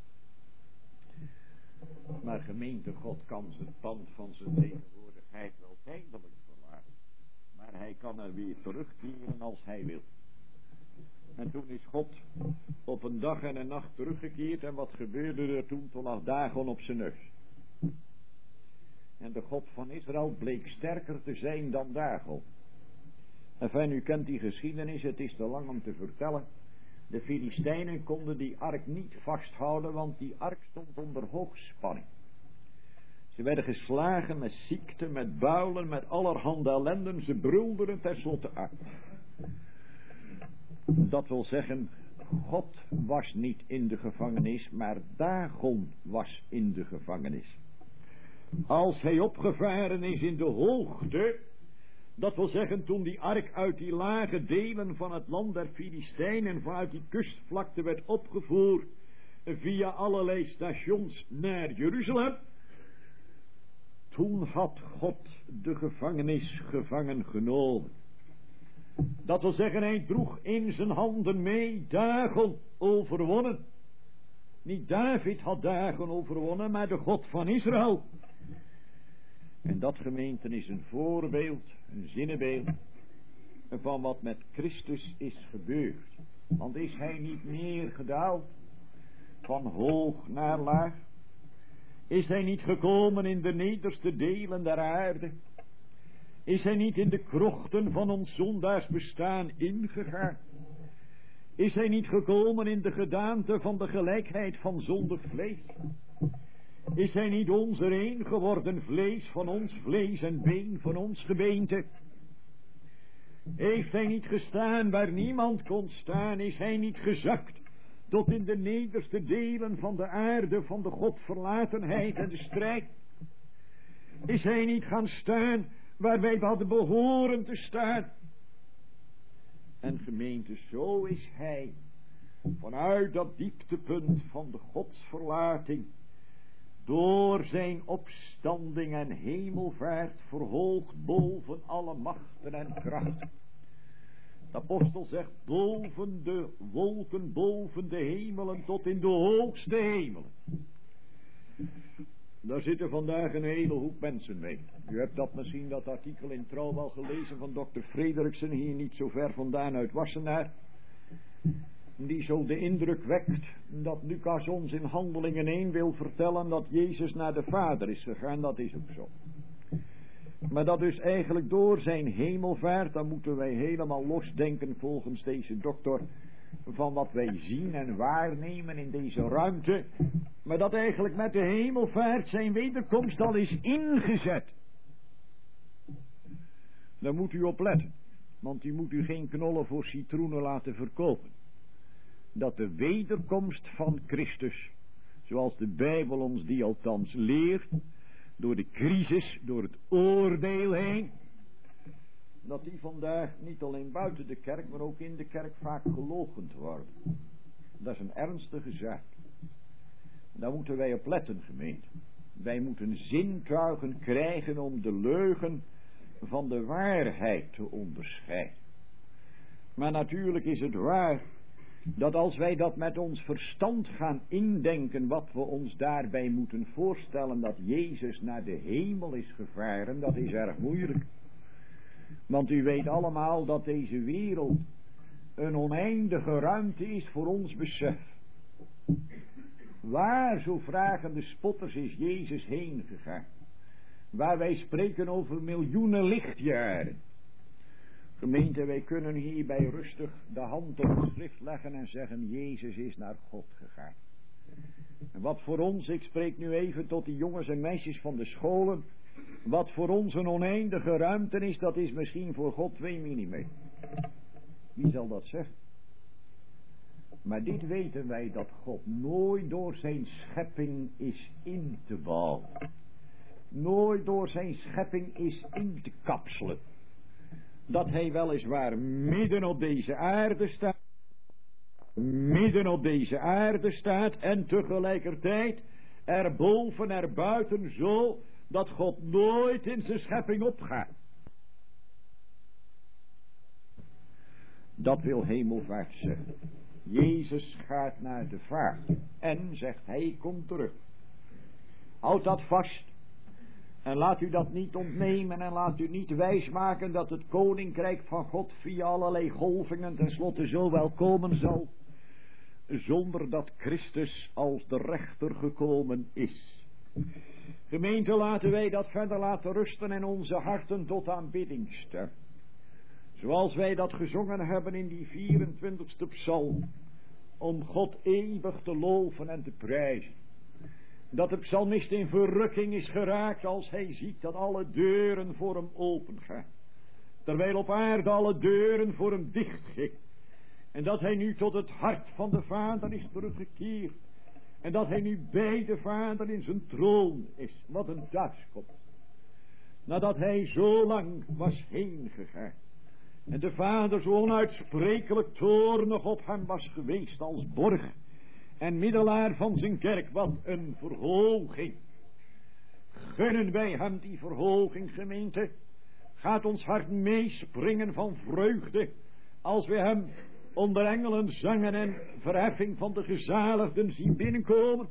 Maar gemeente, God kan zijn pand van zijn tegenwoordigheid wel tijdelijk verlaten. Maar hij kan er weer terugkeren als hij wil. En toen is God op een dag en een nacht teruggekeerd. En wat gebeurde er toen? Toen lag Dagon op zijn neus. En de God van Israël bleek sterker te zijn dan Dagon. Enfin, u kent die geschiedenis, het is te lang om te vertellen. De Filistijnen konden die ark niet vasthouden, want die ark stond onder hoogspanning. Ze werden geslagen met ziekte, met builen, met allerhande ellenden. Ze brulden het tenslotte uit. Dat wil zeggen, God was niet in de gevangenis, maar Dagon was in de gevangenis. Als hij opgevaren is in de hoogte, dat wil zeggen toen die ark uit die lage delen van het land der Filistijnen vanuit die kustvlakte werd opgevoerd via allerlei stations naar Jeruzalem. Toen had God de gevangenis gevangen genomen. Dat wil zeggen, hij droeg in zijn handen mee dagen overwonnen. Niet David had dagen overwonnen, maar de God van Israël. En dat, gemeente, is een voorbeeld, een zinnebeeld van wat met Christus is gebeurd. Want is hij niet neergedaald van hoog naar laag? Is hij niet gekomen in de nederste delen der aarde? Is hij niet in de krochten van ons zondaars bestaan ingegaan? Is hij niet gekomen in de gedaante van de gelijkheid van zondig vlees? Is hij niet onze een geworden, vlees van ons vlees en been van ons gebeente? Heeft hij niet gestaan waar niemand kon staan? Is hij niet gezakt tot in de nederste delen van de aarde van de godverlatenheid en de strijd? Is hij niet gaan staan waar wij hadden behoren te staan? En gemeente, zo is hij vanuit dat dieptepunt van de godsverlating door zijn opstanding en hemelvaart verhoogd boven alle machten en krachten. De apostel zegt, boven de wolken, boven de hemelen, tot in de hoogste hemelen. Daar zitten vandaag een hele hoop mensen mee. U hebt dat misschien, dat artikel in Trouw wel gelezen van dokter Frederiksen, hier niet zo ver vandaan uit Wassenaar. Die zo de indruk wekt dat Lucas ons in Handelingen 1 wil vertellen dat Jezus naar de Vader is gegaan. Dat is ook zo. Maar dat dus eigenlijk door zijn hemelvaart, dan moeten wij helemaal losdenken volgens deze dokter van wat wij zien en waarnemen in deze ruimte. Maar dat eigenlijk met de hemelvaart zijn wederkomst al is ingezet. Daar moet u op letten, want u moet u geen knollen voor citroenen laten verkopen. Dat de wederkomst van Christus, zoals de Bijbel ons die althans leert, door de crisis, door het oordeel heen, dat die vandaag niet alleen buiten de kerk, maar ook in de kerk vaak geloochend worden. Dat is een ernstige zaak. Daar moeten wij op letten, gemeente. Wij moeten zintuigen krijgen om de leugen van de waarheid te onderscheiden. Maar natuurlijk is het waar dat als wij dat met ons verstand gaan indenken, wat we ons daarbij moeten voorstellen, dat Jezus naar de hemel is gevaren, dat is erg moeilijk. Want u weet allemaal dat deze wereld een oneindige ruimte is voor ons besef. Waar, zo vragen de spotters, is Jezus heen gegaan? Waar wij spreken over miljoenen lichtjaren. Gemeente, wij kunnen hierbij rustig de hand op de schrift leggen en zeggen, Jezus is naar God gegaan. En wat voor ons, ik spreek nu even tot die jongens en meisjes van de scholen, wat voor ons een oneindige ruimte is, dat is misschien voor God 2 millimeter. Wie zal dat zeggen? Maar dit weten wij, dat God nooit door zijn schepping is in te bouwen. Nooit door zijn schepping is in te kapselen. Dat hij weliswaar midden op deze aarde staat. Midden op deze aarde staat en tegelijkertijd erboven, erbuiten zo, dat God nooit in zijn schepping opgaat. Dat wil hemelvaart zeggen. Jezus gaat naar de vaart en zegt, hij komt terug. Houd dat vast. En laat u dat niet ontnemen en laat u niet wijsmaken dat het koninkrijk van God via allerlei golvingen tenslotte zo wel komen zal, zonder dat Christus als de rechter gekomen is. Gemeente, laten wij dat verder laten rusten en onze harten tot aanbidding stemmen. Zoals wij dat gezongen hebben in die 24e psalm, om God eeuwig te loven en te prijzen. Dat de psalmist in verrukking is geraakt als hij ziet dat alle deuren voor hem open gaan. Terwijl op aarde alle deuren voor hem dicht gingen. En dat hij nu tot het hart van de Vader is teruggekeerd. En dat hij nu bij de Vader in zijn troon is. Wat een thuiskomst. Nadat hij zo lang was heen gegaan. En de Vader zo onuitsprekelijk toornig op hem was geweest als borg. en middelaar van zijn kerk. Wat een verhoging. Gunnen wij hem die verhoging, gemeente? Gaat ons hart meespringen van vreugde als we hem onder engelen zangen en verheffing van de gezaligden zien binnenkomen?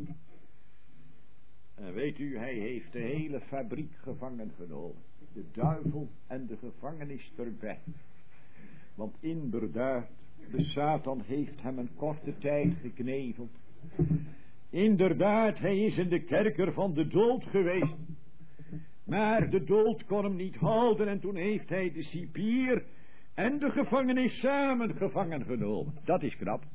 En weet u, hij heeft de hele fabriek gevangen genomen. De duivel en de gevangenis erbij. Want inderdaad, de Satan heeft hem een korte tijd gekneveld. Inderdaad, hij is in de kerker van de dood geweest. Maar de dood kon hem niet houden en toen heeft hij de cipier en de gevangenis samen gevangen genomen. Dat is knap.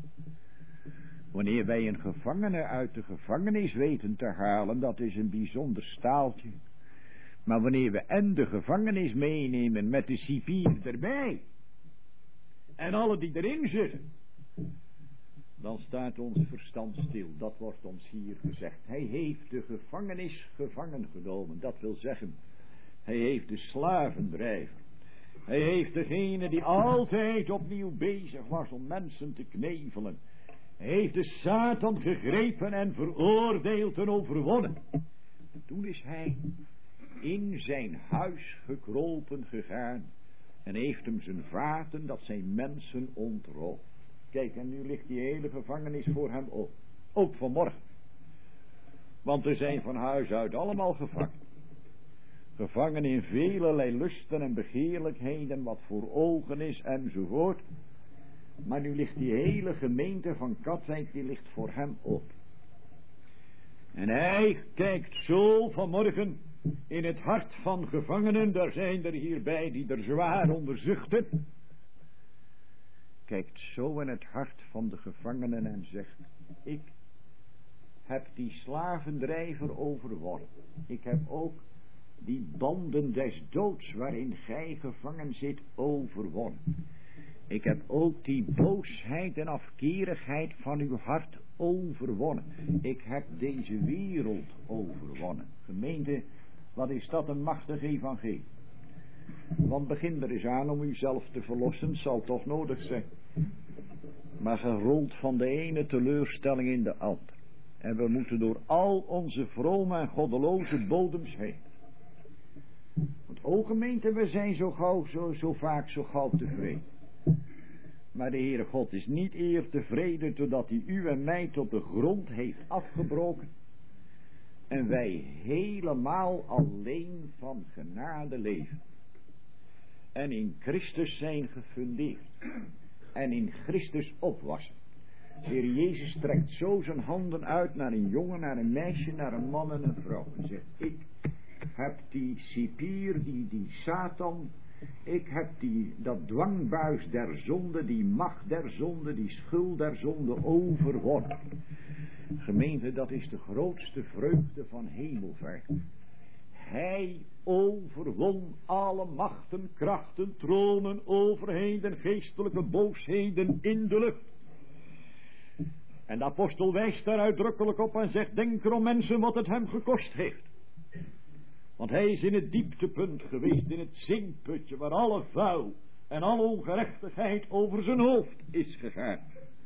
Wanneer wij een gevangene uit de gevangenis weten te halen, dat is een bijzonder staaltje. Maar wanneer we en de gevangenis meenemen met de cipier erbij en alle die erin zitten, dan staat ons verstand stil. Dat wordt ons hier gezegd. Hij heeft de gevangenis gevangen genomen. Dat wil zeggen, hij heeft de slavendrijver. Hij heeft degene die altijd opnieuw bezig was om mensen te knevelen. Hij heeft de Satan gegrepen en veroordeeld en overwonnen. En toen is hij in zijn huis gekropen gegaan en heeft hem zijn vaten, dat zijn mensen, ontroofd. Kijk, en nu ligt die hele gevangenis voor hem op. Ook vanmorgen. Want er zijn van huis uit allemaal gevangen. Gevangen in velelei lusten en begeerlijkheden, wat voor ogen is enzovoort. Maar nu ligt die hele gemeente van Katwijk, die ligt voor hem op. En hij kijkt zo vanmorgen in het hart van gevangenen. Daar zijn er hierbij die er zwaar onder zuchten. Kijkt zo in het hart van de gevangenen en zegt: ik heb die slavendrijver overwonnen. Ik heb ook die banden des doods waarin gij gevangen zit overwonnen. Ik heb ook die boosheid en afkerigheid van uw hart overwonnen. Ik heb deze wereld overwonnen. Gemeente, wat is dat een machtig evangelie. Want begin er eens aan om uzelf te verlossen, zal toch nodig zijn. Maar gerold van de ene teleurstelling in de andere. En we moeten door al onze vrome en goddeloze bodems heen. Want o gemeente, we zijn zo vaak zo gauw tevreden. Maar de Heere God is niet eer tevreden totdat hij u en mij tot de grond heeft afgebroken. En wij helemaal alleen van genade leven. En in Christus zijn gefundeerd. En in Christus opwassen. De Heer Jezus strekt zo zijn handen uit naar een jongen, naar een meisje, naar een man en een vrouw. En zegt: ik heb die cipier, die Satan. Ik heb dat dwangbuis der zonde, die macht der zonde, die schuld der zonde overwonnen. Gemeente, dat is de grootste vreugde van hemelvaart. Hij overwon alle machten, krachten, tronen, overheden, geestelijke boosheden in de lucht. En de apostel wijst daar uitdrukkelijk op en zegt: denk erom, mensen, wat het hem gekost heeft. Want hij is in het dieptepunt geweest, in het zinkputje, waar alle vuil en alle ongerechtigheid over zijn hoofd is gegaan.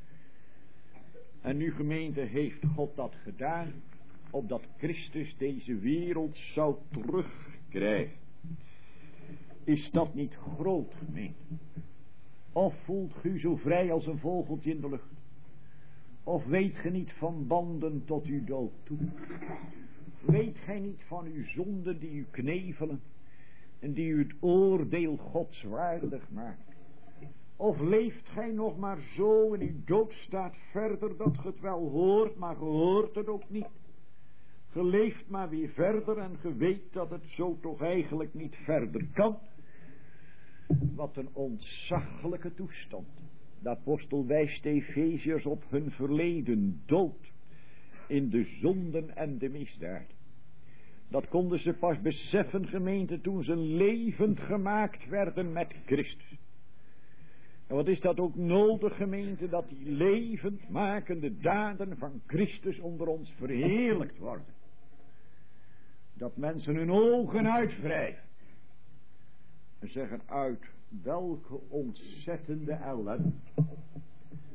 En nu, gemeente, heeft God dat gedaan, opdat Christus deze wereld zou terugkrijgen. Is dat niet groot, gemeente? Of voelt u zo vrij als een vogeltje in de lucht? Of weet ge niet van banden tot uw dood toe? Weet gij niet van uw zonden die u knevelen en die u het oordeel Gods waardig maken? Of leeft gij nog maar zo in uw doodstaat verder dat ge het wel hoort, maar ge hoort het ook niet? Ge leeft maar weer verder en ge weet dat het zo toch eigenlijk niet verder kan. Wat een ontzaglijke toestand. De apostel wijst de Efeziërs op hun verleden dood in de zonden en de misdaad. Dat konden ze pas beseffen, gemeente, toen ze levend gemaakt werden met Christus. En wat is dat ook nodig, gemeente, dat die levendmakende daden van Christus onder ons verheerlijkt worden. Dat mensen hun ogen uitwrijven en zeggen: uit welke ontzettende ellende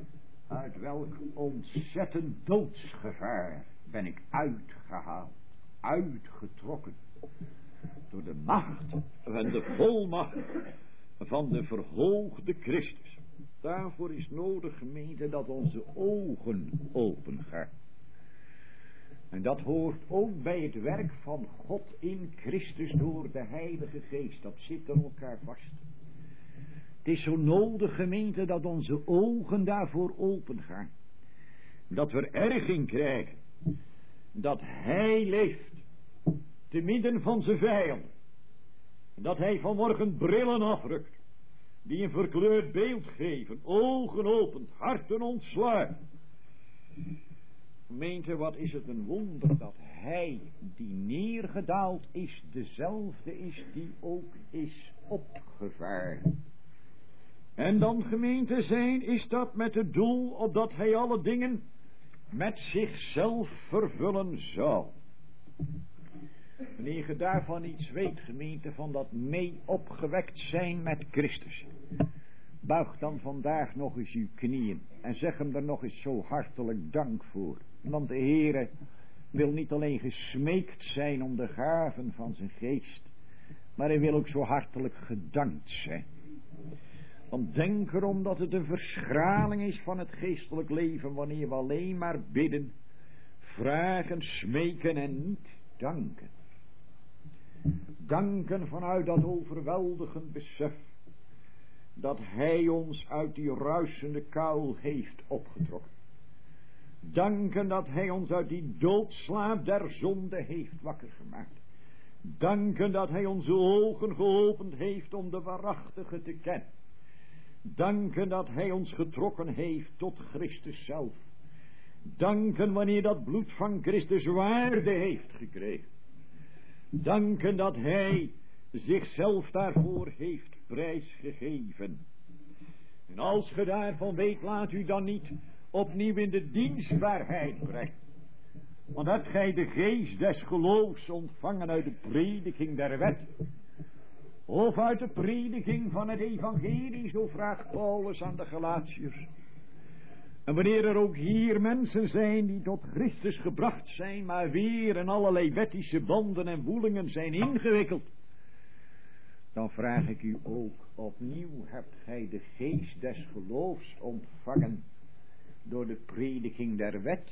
Uit welk ontzettend doodsgevaar ben ik uitgehaald, uitgetrokken, door de macht en de volmacht van de verhoogde Christus. Daarvoor is nodig, gemeente, dat onze ogen open gaan. En dat hoort ook bij het werk van God in Christus door de Heilige Geest. Dat zit aan elkaar vast. Het is zo nodig, gemeente, dat onze ogen daarvoor open gaan. Dat we erging krijgen. Dat Hij leeft. Te midden van zijn vijanden. Dat Hij vanmorgen brillen afrukt. Die een verkleurd beeld geven. Ogen opent. Harten ontsluit. Gemeente, wat is het een wonder dat Hij die neergedaald is, dezelfde is die ook is opgevaren. En dan, gemeente, zijn is dat met het doel opdat Hij alle dingen met zichzelf vervullen zou. Wanneer je daarvan iets weet, gemeente, van dat mee opgewekt zijn met Christus, buig dan vandaag nog eens uw knieën en zeg hem er nog eens zo hartelijk dank voor. Want de Heere wil niet alleen gesmeekt zijn om de gaven van zijn geest, maar Hij wil ook zo hartelijk gedankt zijn. Want denk erom dat het een verschraling is van het geestelijk leven wanneer we alleen maar bidden, vragen, smeken en niet danken. Danken vanuit dat overweldigend besef dat Hij ons uit die ruisende kuil heeft opgetrokken. Danken dat Hij ons uit die doodslaap der zonde heeft wakker gemaakt. Danken dat Hij onze ogen geopend heeft om de waarachtige te kennen. Danken dat Hij ons getrokken heeft tot Christus zelf. Danken wanneer dat bloed van Christus waarde heeft gekregen. Danken dat Hij zichzelf daarvoor heeft prijsgegeven. En als ge daarvan weet, laat u dan niet opnieuw in de dienstbaarheid brengen. Want hebt gij de geest des geloofs ontvangen uit de prediking der wet, of uit de prediking van het evangelie, zo vraagt Paulus aan de Galatiërs. En wanneer er ook hier mensen zijn die tot Christus gebracht zijn, maar weer in allerlei wettische banden en woelingen zijn ingewikkeld, dan vraag ik u ook opnieuw, hebt gij de geest des geloofs ontvangen door de prediking der wet,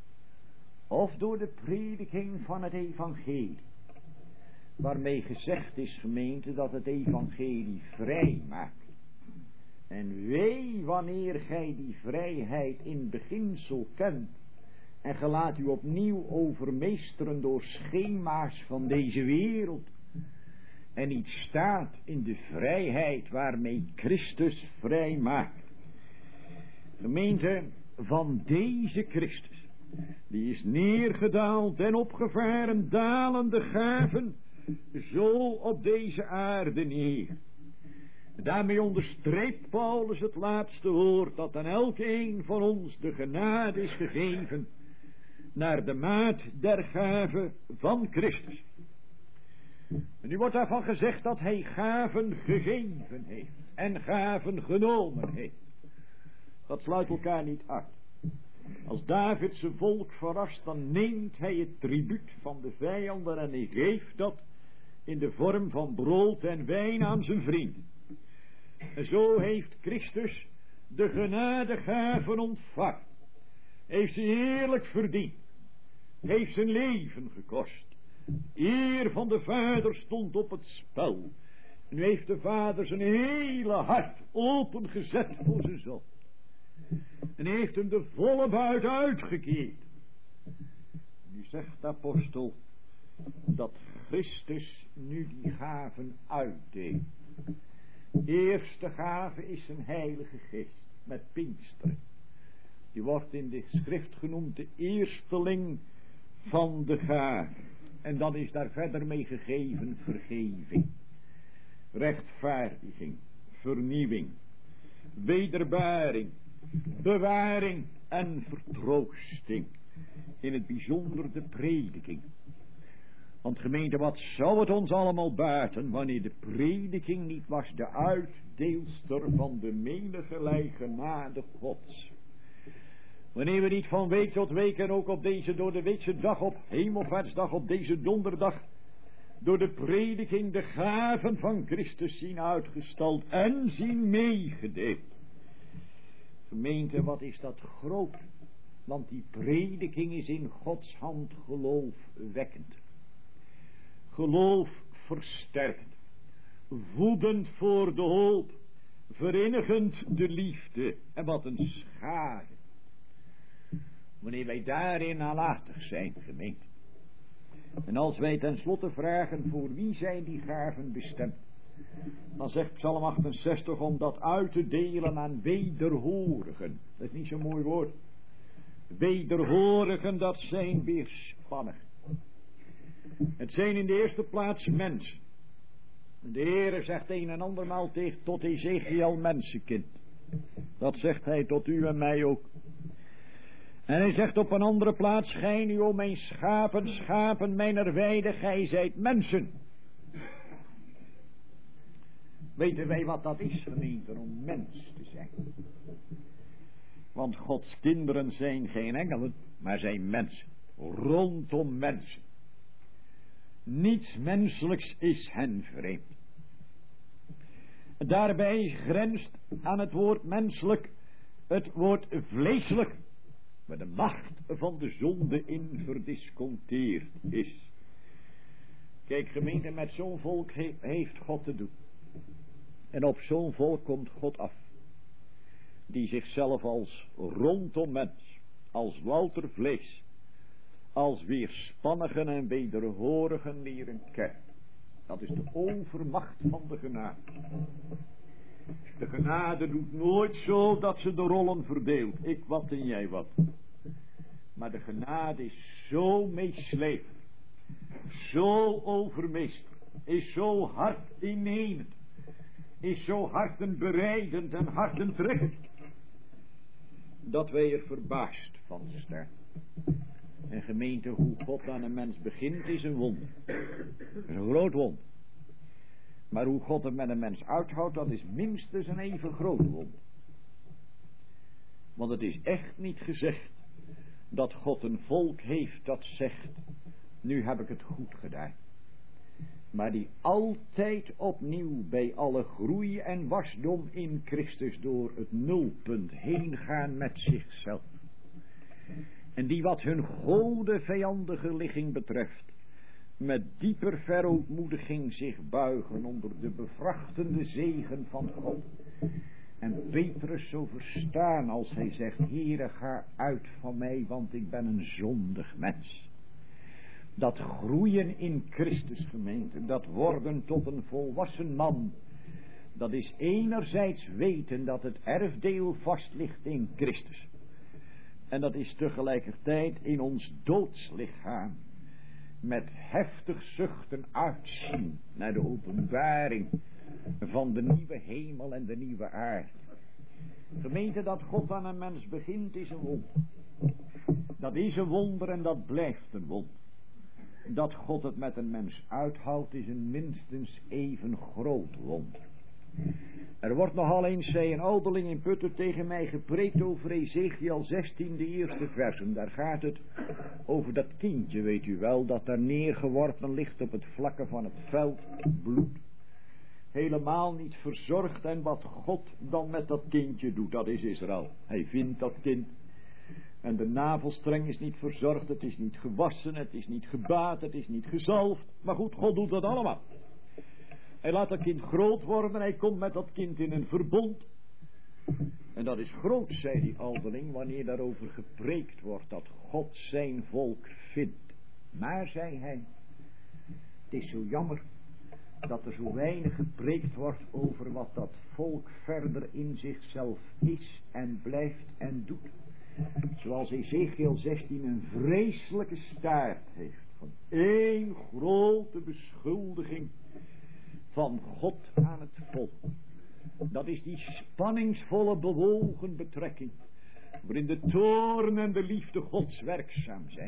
of door de prediking van het evangelie? Waarmee gezegd is, gemeente, dat het evangelie vrij maakt. En wee wanneer gij die vrijheid in beginsel kent en ge laat u opnieuw overmeesteren door schema's van deze wereld en niet staat in de vrijheid waarmee Christus vrij maakt. Gemeente, van deze Christus, die is neergedaald en opgevaren dalende gaven zo op deze aarde neer. Daarmee onderstreept Paulus het laatste woord, dat aan elkeen van ons de genade is gegeven naar de maat der gave van Christus. En nu wordt daarvan gezegd dat Hij gaven gegeven heeft en gaven genomen heeft. Dat sluit elkaar niet uit. Als David zijn volk verrast, dan neemt hij het tribuut van de vijanden en hij geeft dat in de vorm van brood en wijn aan zijn vrienden. En zo heeft Christus de genadegaven ontvangen. Heeft ze heerlijk verdiend. Heeft zijn leven gekost. Eer van de Vader stond op het spel. En nu heeft de Vader zijn hele hart opengezet voor zijn zoon. En heeft hem de volle buit uitgekeerd. Nu zegt de apostel dat Christus nu die gaven uitdeelt. De eerste gave is een heilige geest met Pinksteren. Die wordt in de schrift genoemd de eersteling van de gave. En dan is daar verder mee gegeven vergeving, rechtvaardiging, vernieuwing, wederbaring, bewaring en vertroosting. In het bijzonder de prediking. Want gemeente, wat zou het ons allemaal baten wanneer de prediking niet was de uitdeelster van de menigelijke genade Gods. Wanneer we niet van week tot week en ook op deze door de weekse dag, op Hemelvaartsdag, op deze donderdag, door de prediking de gaven van Christus zien uitgestald en zien meegedeeld. Gemeente, wat is dat groot? Want die prediking is in Gods hand geloofwekkend. Geloof versterkend. Voedend voor de hoop. Verenigend de liefde. En wat een schade. Wanneer wij daarin nalatig zijn, gemeente. En als wij tenslotte vragen voor wie zijn die gaven bestemd. Dan zegt Psalm 68 om dat uit te delen aan wederhorigen. Dat is niet zo'n mooi woord. Wederhorigen, dat zijn weerspannig. Het zijn in de eerste plaats mensen. De Heere zegt een en andermaal tot Ezekiel mensenkind. Dat zegt hij tot u en mij ook. En hij zegt op een andere plaats, gij nu o mijn schapen, schapen mijner weide, gij zijt mensen. Weten wij wat dat is, gemeente, om mens te zijn? Want Gods kinderen zijn geen engelen, maar zijn mensen. Rondom mensen. Niets menselijks is hen vreemd. Daarbij grenst aan het woord menselijk het woord vleeselijk, waar de macht van de zonde in verdisconteerd is. Kijk, gemeente, met zo'n volk heeft God te doen. En op zo'n volk komt God af. Die zichzelf als rondom mens, als louter vlees, als weerspannigen en wederhorigen leren kennen. Dat is de overmacht van de genade. De genade doet nooit zo dat ze de rollen verdeelt. Ik wat en jij wat. Maar de genade is zo meeslepend, zo overmeesterend, is zo hard innemend, is zo hartenbereidend en hartentrekkend, dat wij er verbaasd van staan. En gemeente, hoe God aan een mens begint is een wonder. Dat is een groot wonder. Maar hoe God het met een mens uithoudt, dat is minstens een even groot wonder. Want het is echt niet gezegd dat God een volk heeft dat zegt, nu heb ik het goed gedaan. Maar die altijd opnieuw bij alle groei en wasdom in Christus door het nulpunt heen gaan met zichzelf. En die wat hun gode vijandige ligging betreft, met dieper verootmoediging zich buigen onder de bevrachtende zegen van God. En Petrus zo verstaan als hij zegt, Heere, ga uit van mij, want ik ben een zondig mens. Dat groeien in Christus, gemeente, dat worden tot een volwassen man, dat is enerzijds weten dat het erfdeel vast ligt in Christus. En dat is tegelijkertijd in ons doodslichaam met heftig zuchten uitzien naar de openbaring van de nieuwe hemel en de nieuwe aarde. Gemeente, dat God aan een mens begint is een wonder. Dat is een wonder en dat blijft een wonder. Dat God het met een mens uithoudt is een minstens even groot wonder. Er wordt nogal eens, zei een ouderling in Putten tegen mij gepreekt over Ezekiel 16, de eerste versen. Daar gaat het over dat kindje, weet u wel, dat daar neergeworpen ligt op het vlakke van het veld, bloed. Helemaal niet verzorgd, en wat God dan met dat kindje doet, dat is Israël. Hij vindt dat kind. En de navelstreng is niet verzorgd, het is niet gewassen, het is niet gebaat, het is niet gezalfd. Maar goed, God doet dat allemaal. Hij laat dat kind groot worden, hij komt met dat kind in een verbond. En dat is groot, zei die ouderling, wanneer daarover gepreekt wordt, dat God zijn volk vindt. Maar, zei hij, het is zo jammer dat er zo weinig gepreekt wordt over wat dat volk verder in zichzelf is en blijft en doet. Zoals Ezekiel 16 een vreselijke staart heeft van één grote beschuldiging van God aan het volk. Dat is die spanningsvolle bewogen betrekking, waarin de toorn en de liefde Gods werkzaam zijn.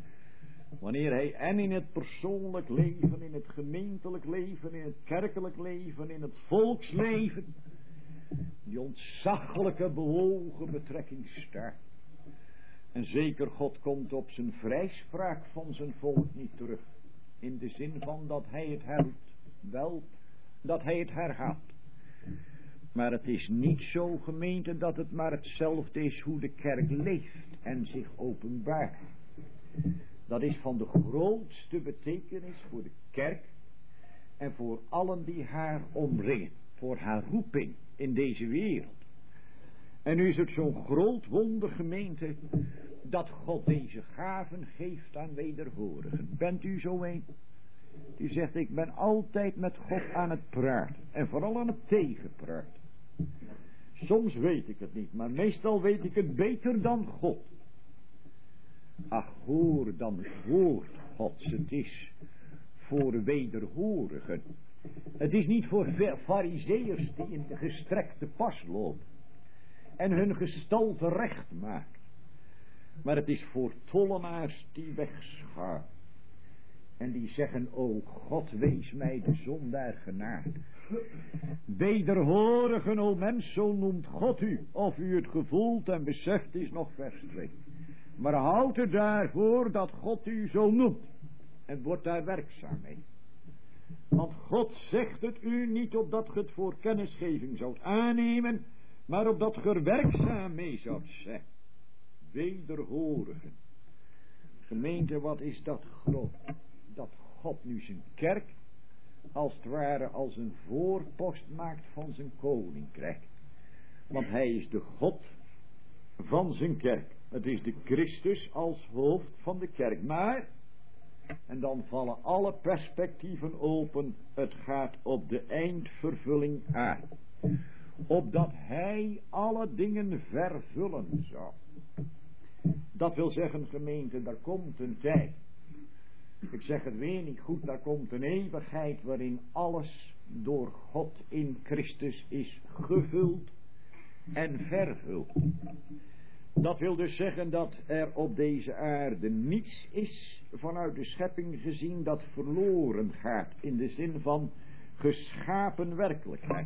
Wanneer hij en in het persoonlijk leven, in het gemeentelijk leven, in het kerkelijk leven, in het volksleven, die ontzaglijke bewogen betrekking staat. En zeker, God komt op zijn vrijspraak van zijn volk niet terug. In de zin van dat hij het herroept. Wel, dat hij het herhaalt. Maar het is niet zo, gemeente, dat het maar hetzelfde is hoe de kerk leeft en zich openbaart. Dat is van de grootste betekenis voor de kerk en voor allen die haar omringen. Voor haar roeping in deze wereld. En nu is het zo'n groot wonder, gemeente, dat God deze gaven geeft aan wederhorigen. Bent u zo een? Die zegt, ik ben altijd met God aan het praten. En vooral aan het tegenpraten. Soms weet ik het niet, maar meestal weet ik het beter dan God. Ach, hoor dan het woord Gods. Het is voor wederhorigen. Het is niet voor farizeeërs die in de gestrekte pas lopen. En hun gestalte recht maken. Maar het is voor tollenaars die wegscharen. En die zeggen, o God, wees mij de zondaar genade. Wederhorigen, o mens, zo noemt God u. Of u het gevoelt en beseft is nog vers 2. Maar houd er daarvoor dat God u zo noemt. En wordt daar werkzaam mee. Want God zegt het u niet opdat ge het voor kennisgeving zoudt aannemen, maar opdat ge er werkzaam mee zoudt zijn. Wederhorigen. Gemeente, wat is dat groot? Dat God nu zijn kerk als het ware als een voorpost maakt van zijn koninkrijk. Want hij is de God van zijn kerk. Het is de Christus als hoofd van de kerk. Maar, en dan vallen alle perspectieven open, het gaat op de eindvervulling aan. Opdat hij alle dingen vervullen zou. Dat wil zeggen, gemeente, daar komt een tijd. Ik zeg het weer niet goed, daar komt een eeuwigheid waarin alles door God in Christus is gevuld en vervuld. Dat wil dus zeggen dat er op deze aarde niets is vanuit de schepping gezien dat verloren gaat in de zin van geschapen werkelijkheid.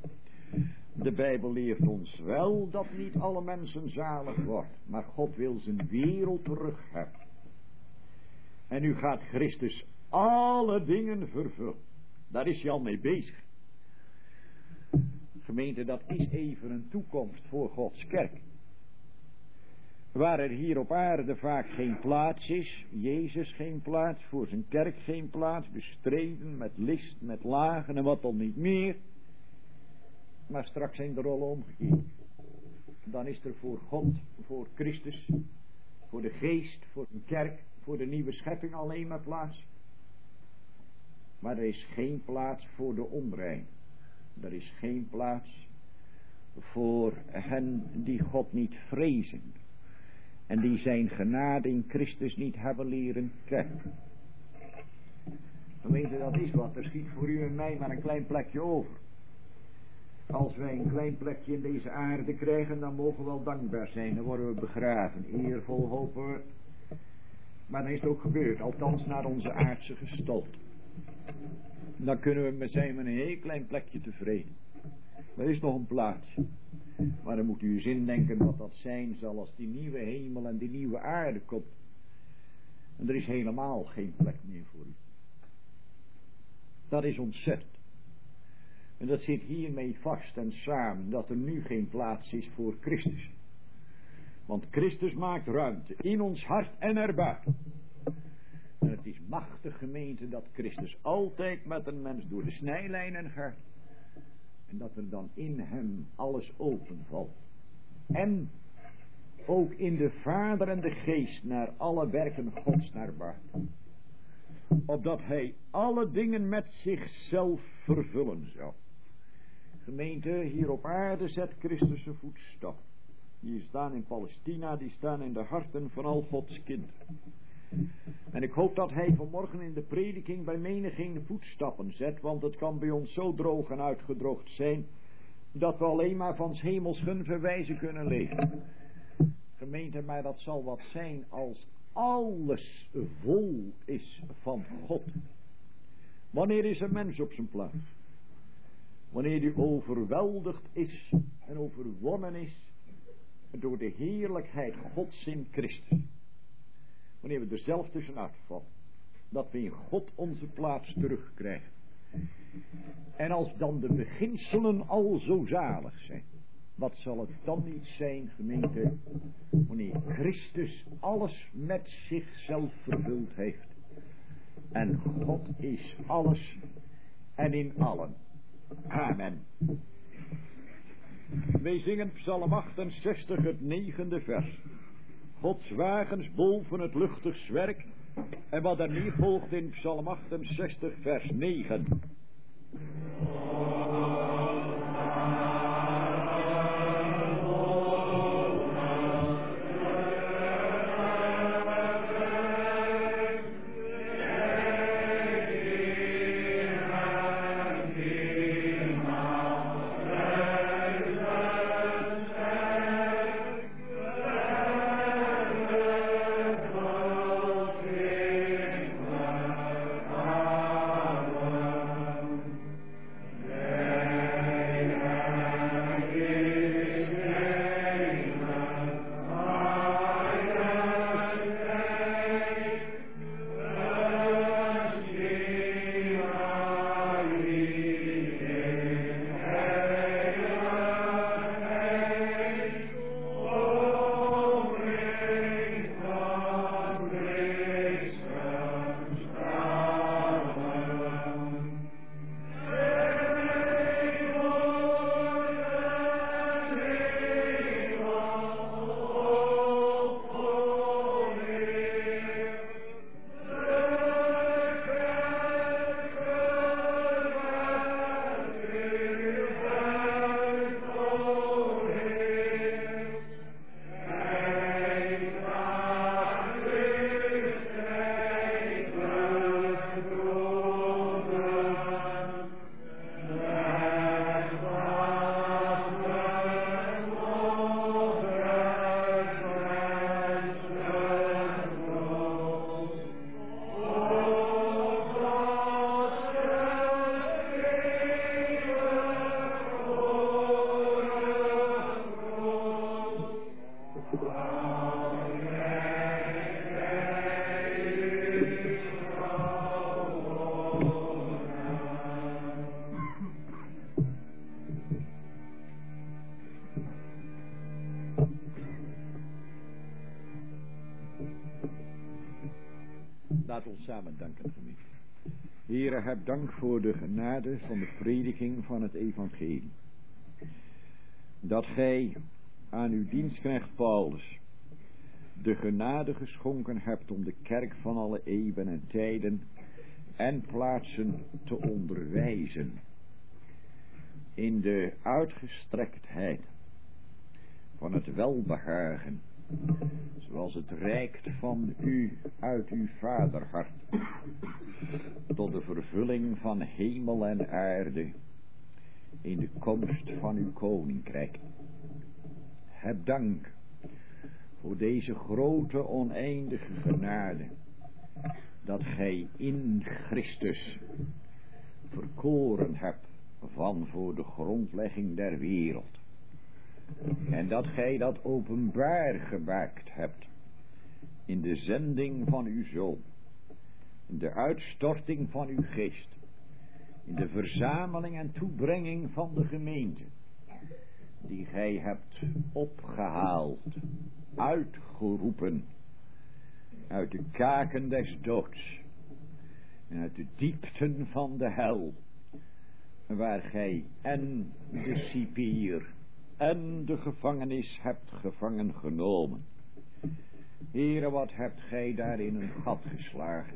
De Bijbel leert ons wel dat niet alle mensen zalig worden, maar God wil zijn wereld terug hebben. En nu gaat Christus alle dingen vervullen. Daar is hij al mee bezig. Gemeente, dat is even een toekomst voor Gods kerk. Waar er hier op aarde vaak geen plaats is, Jezus geen plaats, voor zijn kerk geen plaats, bestreden met list, met lagen en wat dan niet meer. Maar straks zijn de rollen omgekeerd. Dan is er voor God, voor Christus, voor de geest, voor een kerk, voor de nieuwe schepping alleen maar plaats. Maar er is geen plaats voor de onrein. Er is geen plaats voor hen die God niet vrezen. En die zijn genade in Christus niet hebben leren kennen. Gemeente, dat is wat. Er schiet voor u en mij maar een klein plekje over. Als wij een klein plekje in deze aarde krijgen, dan mogen we wel dankbaar zijn. Dan worden we begraven. Eervol hopen we. Maar dan is het ook gebeurd. Althans naar onze aardse gestalte. Dan kunnen we zijn met een heel klein plekje tevreden. Er is nog een plaatsje. Maar dan moet u eens indenken wat dat zijn zal als die nieuwe hemel en die nieuwe aarde komt. En er is helemaal geen plek meer voor u. Dat is ontzettend. En dat zit hiermee vast en samen, dat er nu geen plaats is voor Christus. Want Christus maakt ruimte in ons hart en erbuiten. En het is machtig, gemeente, dat Christus altijd met een mens door de snijlijnen gaat. En dat er dan in hem alles openvalt. En ook in de Vader en de Geest naar alle werken Gods naar buiten. Opdat hij alle dingen met zichzelf vervullen zou. Gemeente, hier op aarde zet Christus zijn voetstap. Die staan in Palestina, die staan in de harten van al Gods kinderen. En ik hoop dat hij vanmorgen in de prediking bij menigeen voetstappen zet, want het kan bij ons zo droog en uitgedroogd zijn, dat we alleen maar van 's hemels gunverwijzen kunnen leven. Gemeente, maar dat zal wat zijn als alles vol is van God. Wanneer is een mens op zijn plaats? Wanneer die overweldigd is en overwonnen is door de heerlijkheid Gods in Christus. Wanneer we er zelf tussenuit vallen. Dat we in God onze plaats terugkrijgen. En als dan de beginselen al zo zalig zijn. Wat zal het dan niet zijn, gemeente, wanneer Christus alles met zichzelf vervuld heeft. En God is alles en in allen. Amen. Wij zingen Psalm 68, het 9e vers. Gods wagens boven het luchtig zwerk. En wat er nu volgt in Psalm 68, vers 9. Laat ons samen danken, gemeente. Heere, heb dank voor de genade van de prediking van het evangelie. Dat gij aan uw dienstknecht Paulus de genade geschonken hebt om de kerk van alle eeuwen en tijden en plaatsen te onderwijzen in de uitgestrektheid van het welbehagen, zoals het reikt van u uit uw vaderhart, tot de vervulling van hemel en aarde in de komst van uw koninkrijk. Heb dank voor deze grote oneindige genade, dat gij in Christus verkoren hebt van voor de grondlegging der wereld. En dat gij dat openbaar gemaakt hebt in de zending van uw Zoon, in de uitstorting van uw geest, in de verzameling en toebrenging van de gemeente, die gij hebt opgehaald, uitgeroepen uit de kaken des doods en uit de diepten van de hel, waar gij en de cipier en de gevangenis hebt gevangen genomen. Heere, wat hebt gij daar in een gat geslagen?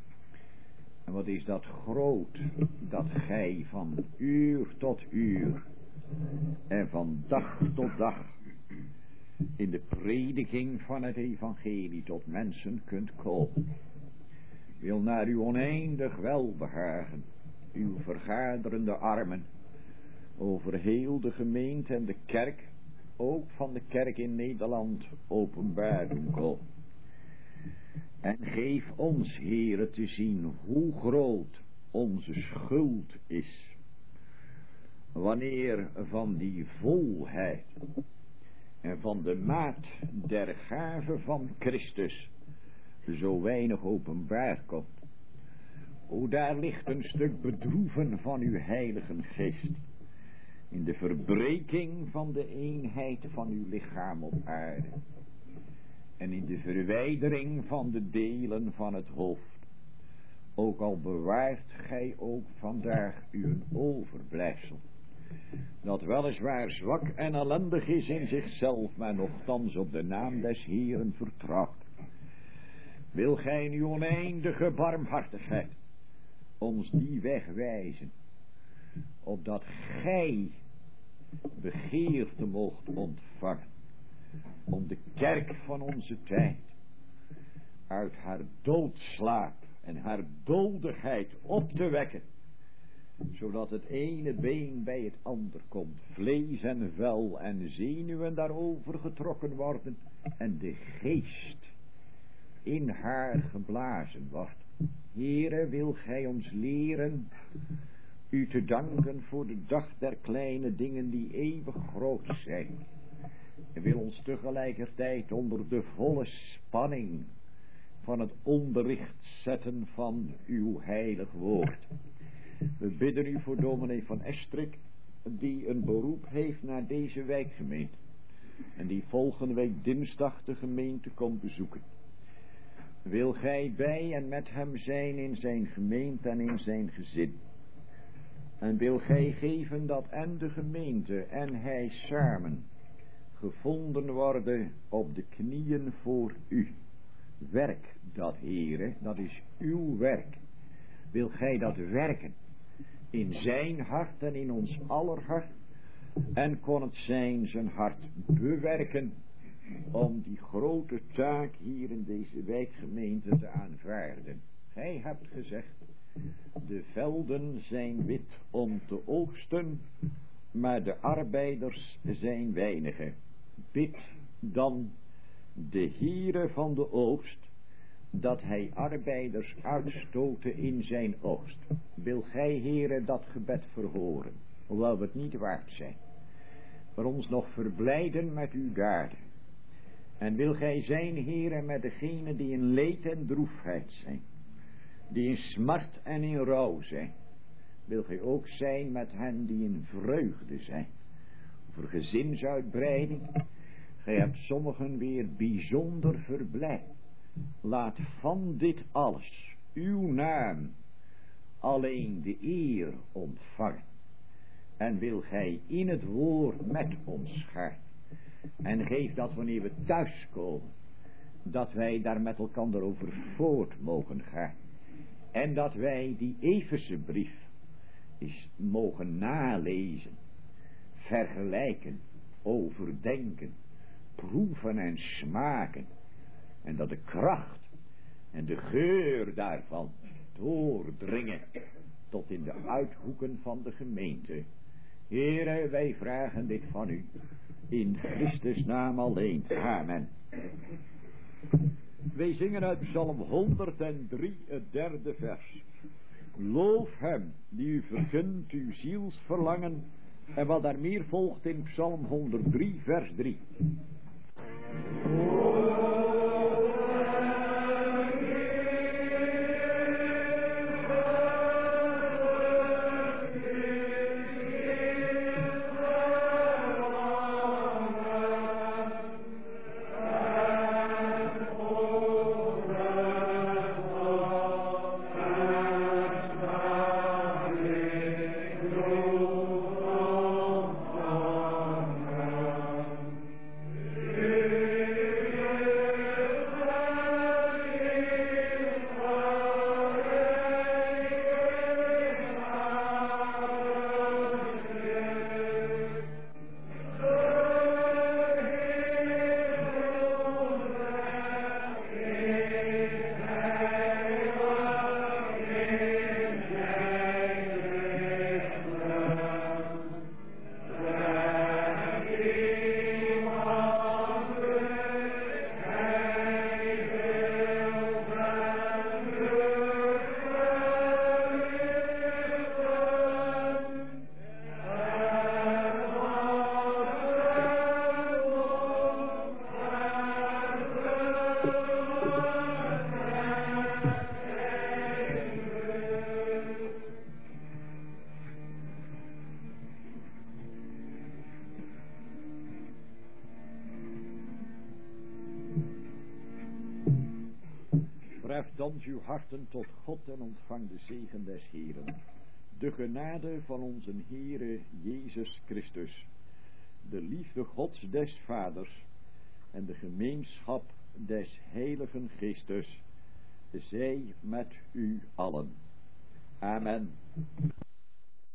En wat is dat groot, dat gij van uur tot uur en van dag tot dag in de prediking van het evangelie tot mensen kunt komen. Wil naar uw oneindig welbehagen, uw vergaderende armen over heel de gemeente en de kerk, ook van de kerk in Nederland, openbaar doen komen. En geef ons, Heere, te zien hoe groot onze schuld is, wanneer van die volheid en van de maat der gave van Christus zo weinig openbaar komt. O, daar ligt een stuk bedroeven van uw heilige geest, in de verbreking van de eenheid van uw lichaam op aarde, en in de verwijdering van de delen van het hoofd. Ook al bewaart gij ook vandaag uw overblijfsel, dat weliswaar zwak en ellendig is in zichzelf, maar nochtans op de naam des Heeren vertrouwt. Wil gij in uw oneindige barmhartigheid ons die weg wijzen, opdat gij begeerte moogt ontvangen om de kerk van onze tijd uit haar doodslaap en haar dodigheid op te wekken, zodat het ene been bij het ander komt, vlees en vel en zenuwen daarover getrokken worden en de geest in haar geblazen wordt. Heere, wil gij ons leren u te danken voor de dag der kleine dingen die eeuwig groot zijn, en wil ons tegelijkertijd onder de volle spanning van het onderricht zetten van uw heilig woord. We bidden u voor dominee van Estrik, die een beroep heeft naar deze wijkgemeente en die volgende week dinsdag de gemeente komt bezoeken. Wil gij bij en met hem zijn in zijn gemeente en in zijn gezin. En wil gij geven dat en de gemeente en hij samen gevonden worden op de knieën voor u. Werk dat, Heere, dat is uw werk. Wil gij dat werken in zijn hart en in ons aller hart, en kon het zijn hart bewerken om die grote taak hier in deze wijkgemeente te aanvaarden. Gij hebt gezegd, de velden zijn wit om te oogsten, maar de arbeiders zijn weinige. Bid dan de Heere van de oogst, dat hij arbeiders uitstoten in zijn oogst. Wil gij, Heere, dat gebed verhoren, hoewel we het niet waard zijn, maar ons nog verblijden met uw daden. En wil gij zijn, Heere, met degenen die in leed en droefheid zijn, die in smart en in rouw zijn. Wil gij ook zijn met hen die in vreugde zijn, voor gezinsuitbreiding. Gij hebt sommigen weer bijzonder verblijd. Laat van dit alles uw naam alleen de eer ontvangen. En wil gij in het woord met ons gaan. En geef dat wanneer we thuiskomen, dat wij daar met elkaar over voort mogen gaan. En dat wij die Efeze brief eens mogen nalezen, vergelijken, overdenken, proeven en smaken. En dat de kracht en de geur daarvan doordringen tot in de uithoeken van de gemeente. Heere, wij vragen dit van u, in Christus naam alleen. Amen. Wij zingen uit Psalm 103, het 3e vers. Loof hem die u vergunt uw zielsverlangen. En wat daar meer volgt in Psalm 103, vers 3. Verheft dan uw harten tot God en ontvang de zegen des Heeren. De genade van onze Heere Jezus Christus, de liefde Gods des Vaders en de gemeenschap des Heiligen Geestes, zij met u allen. Amen.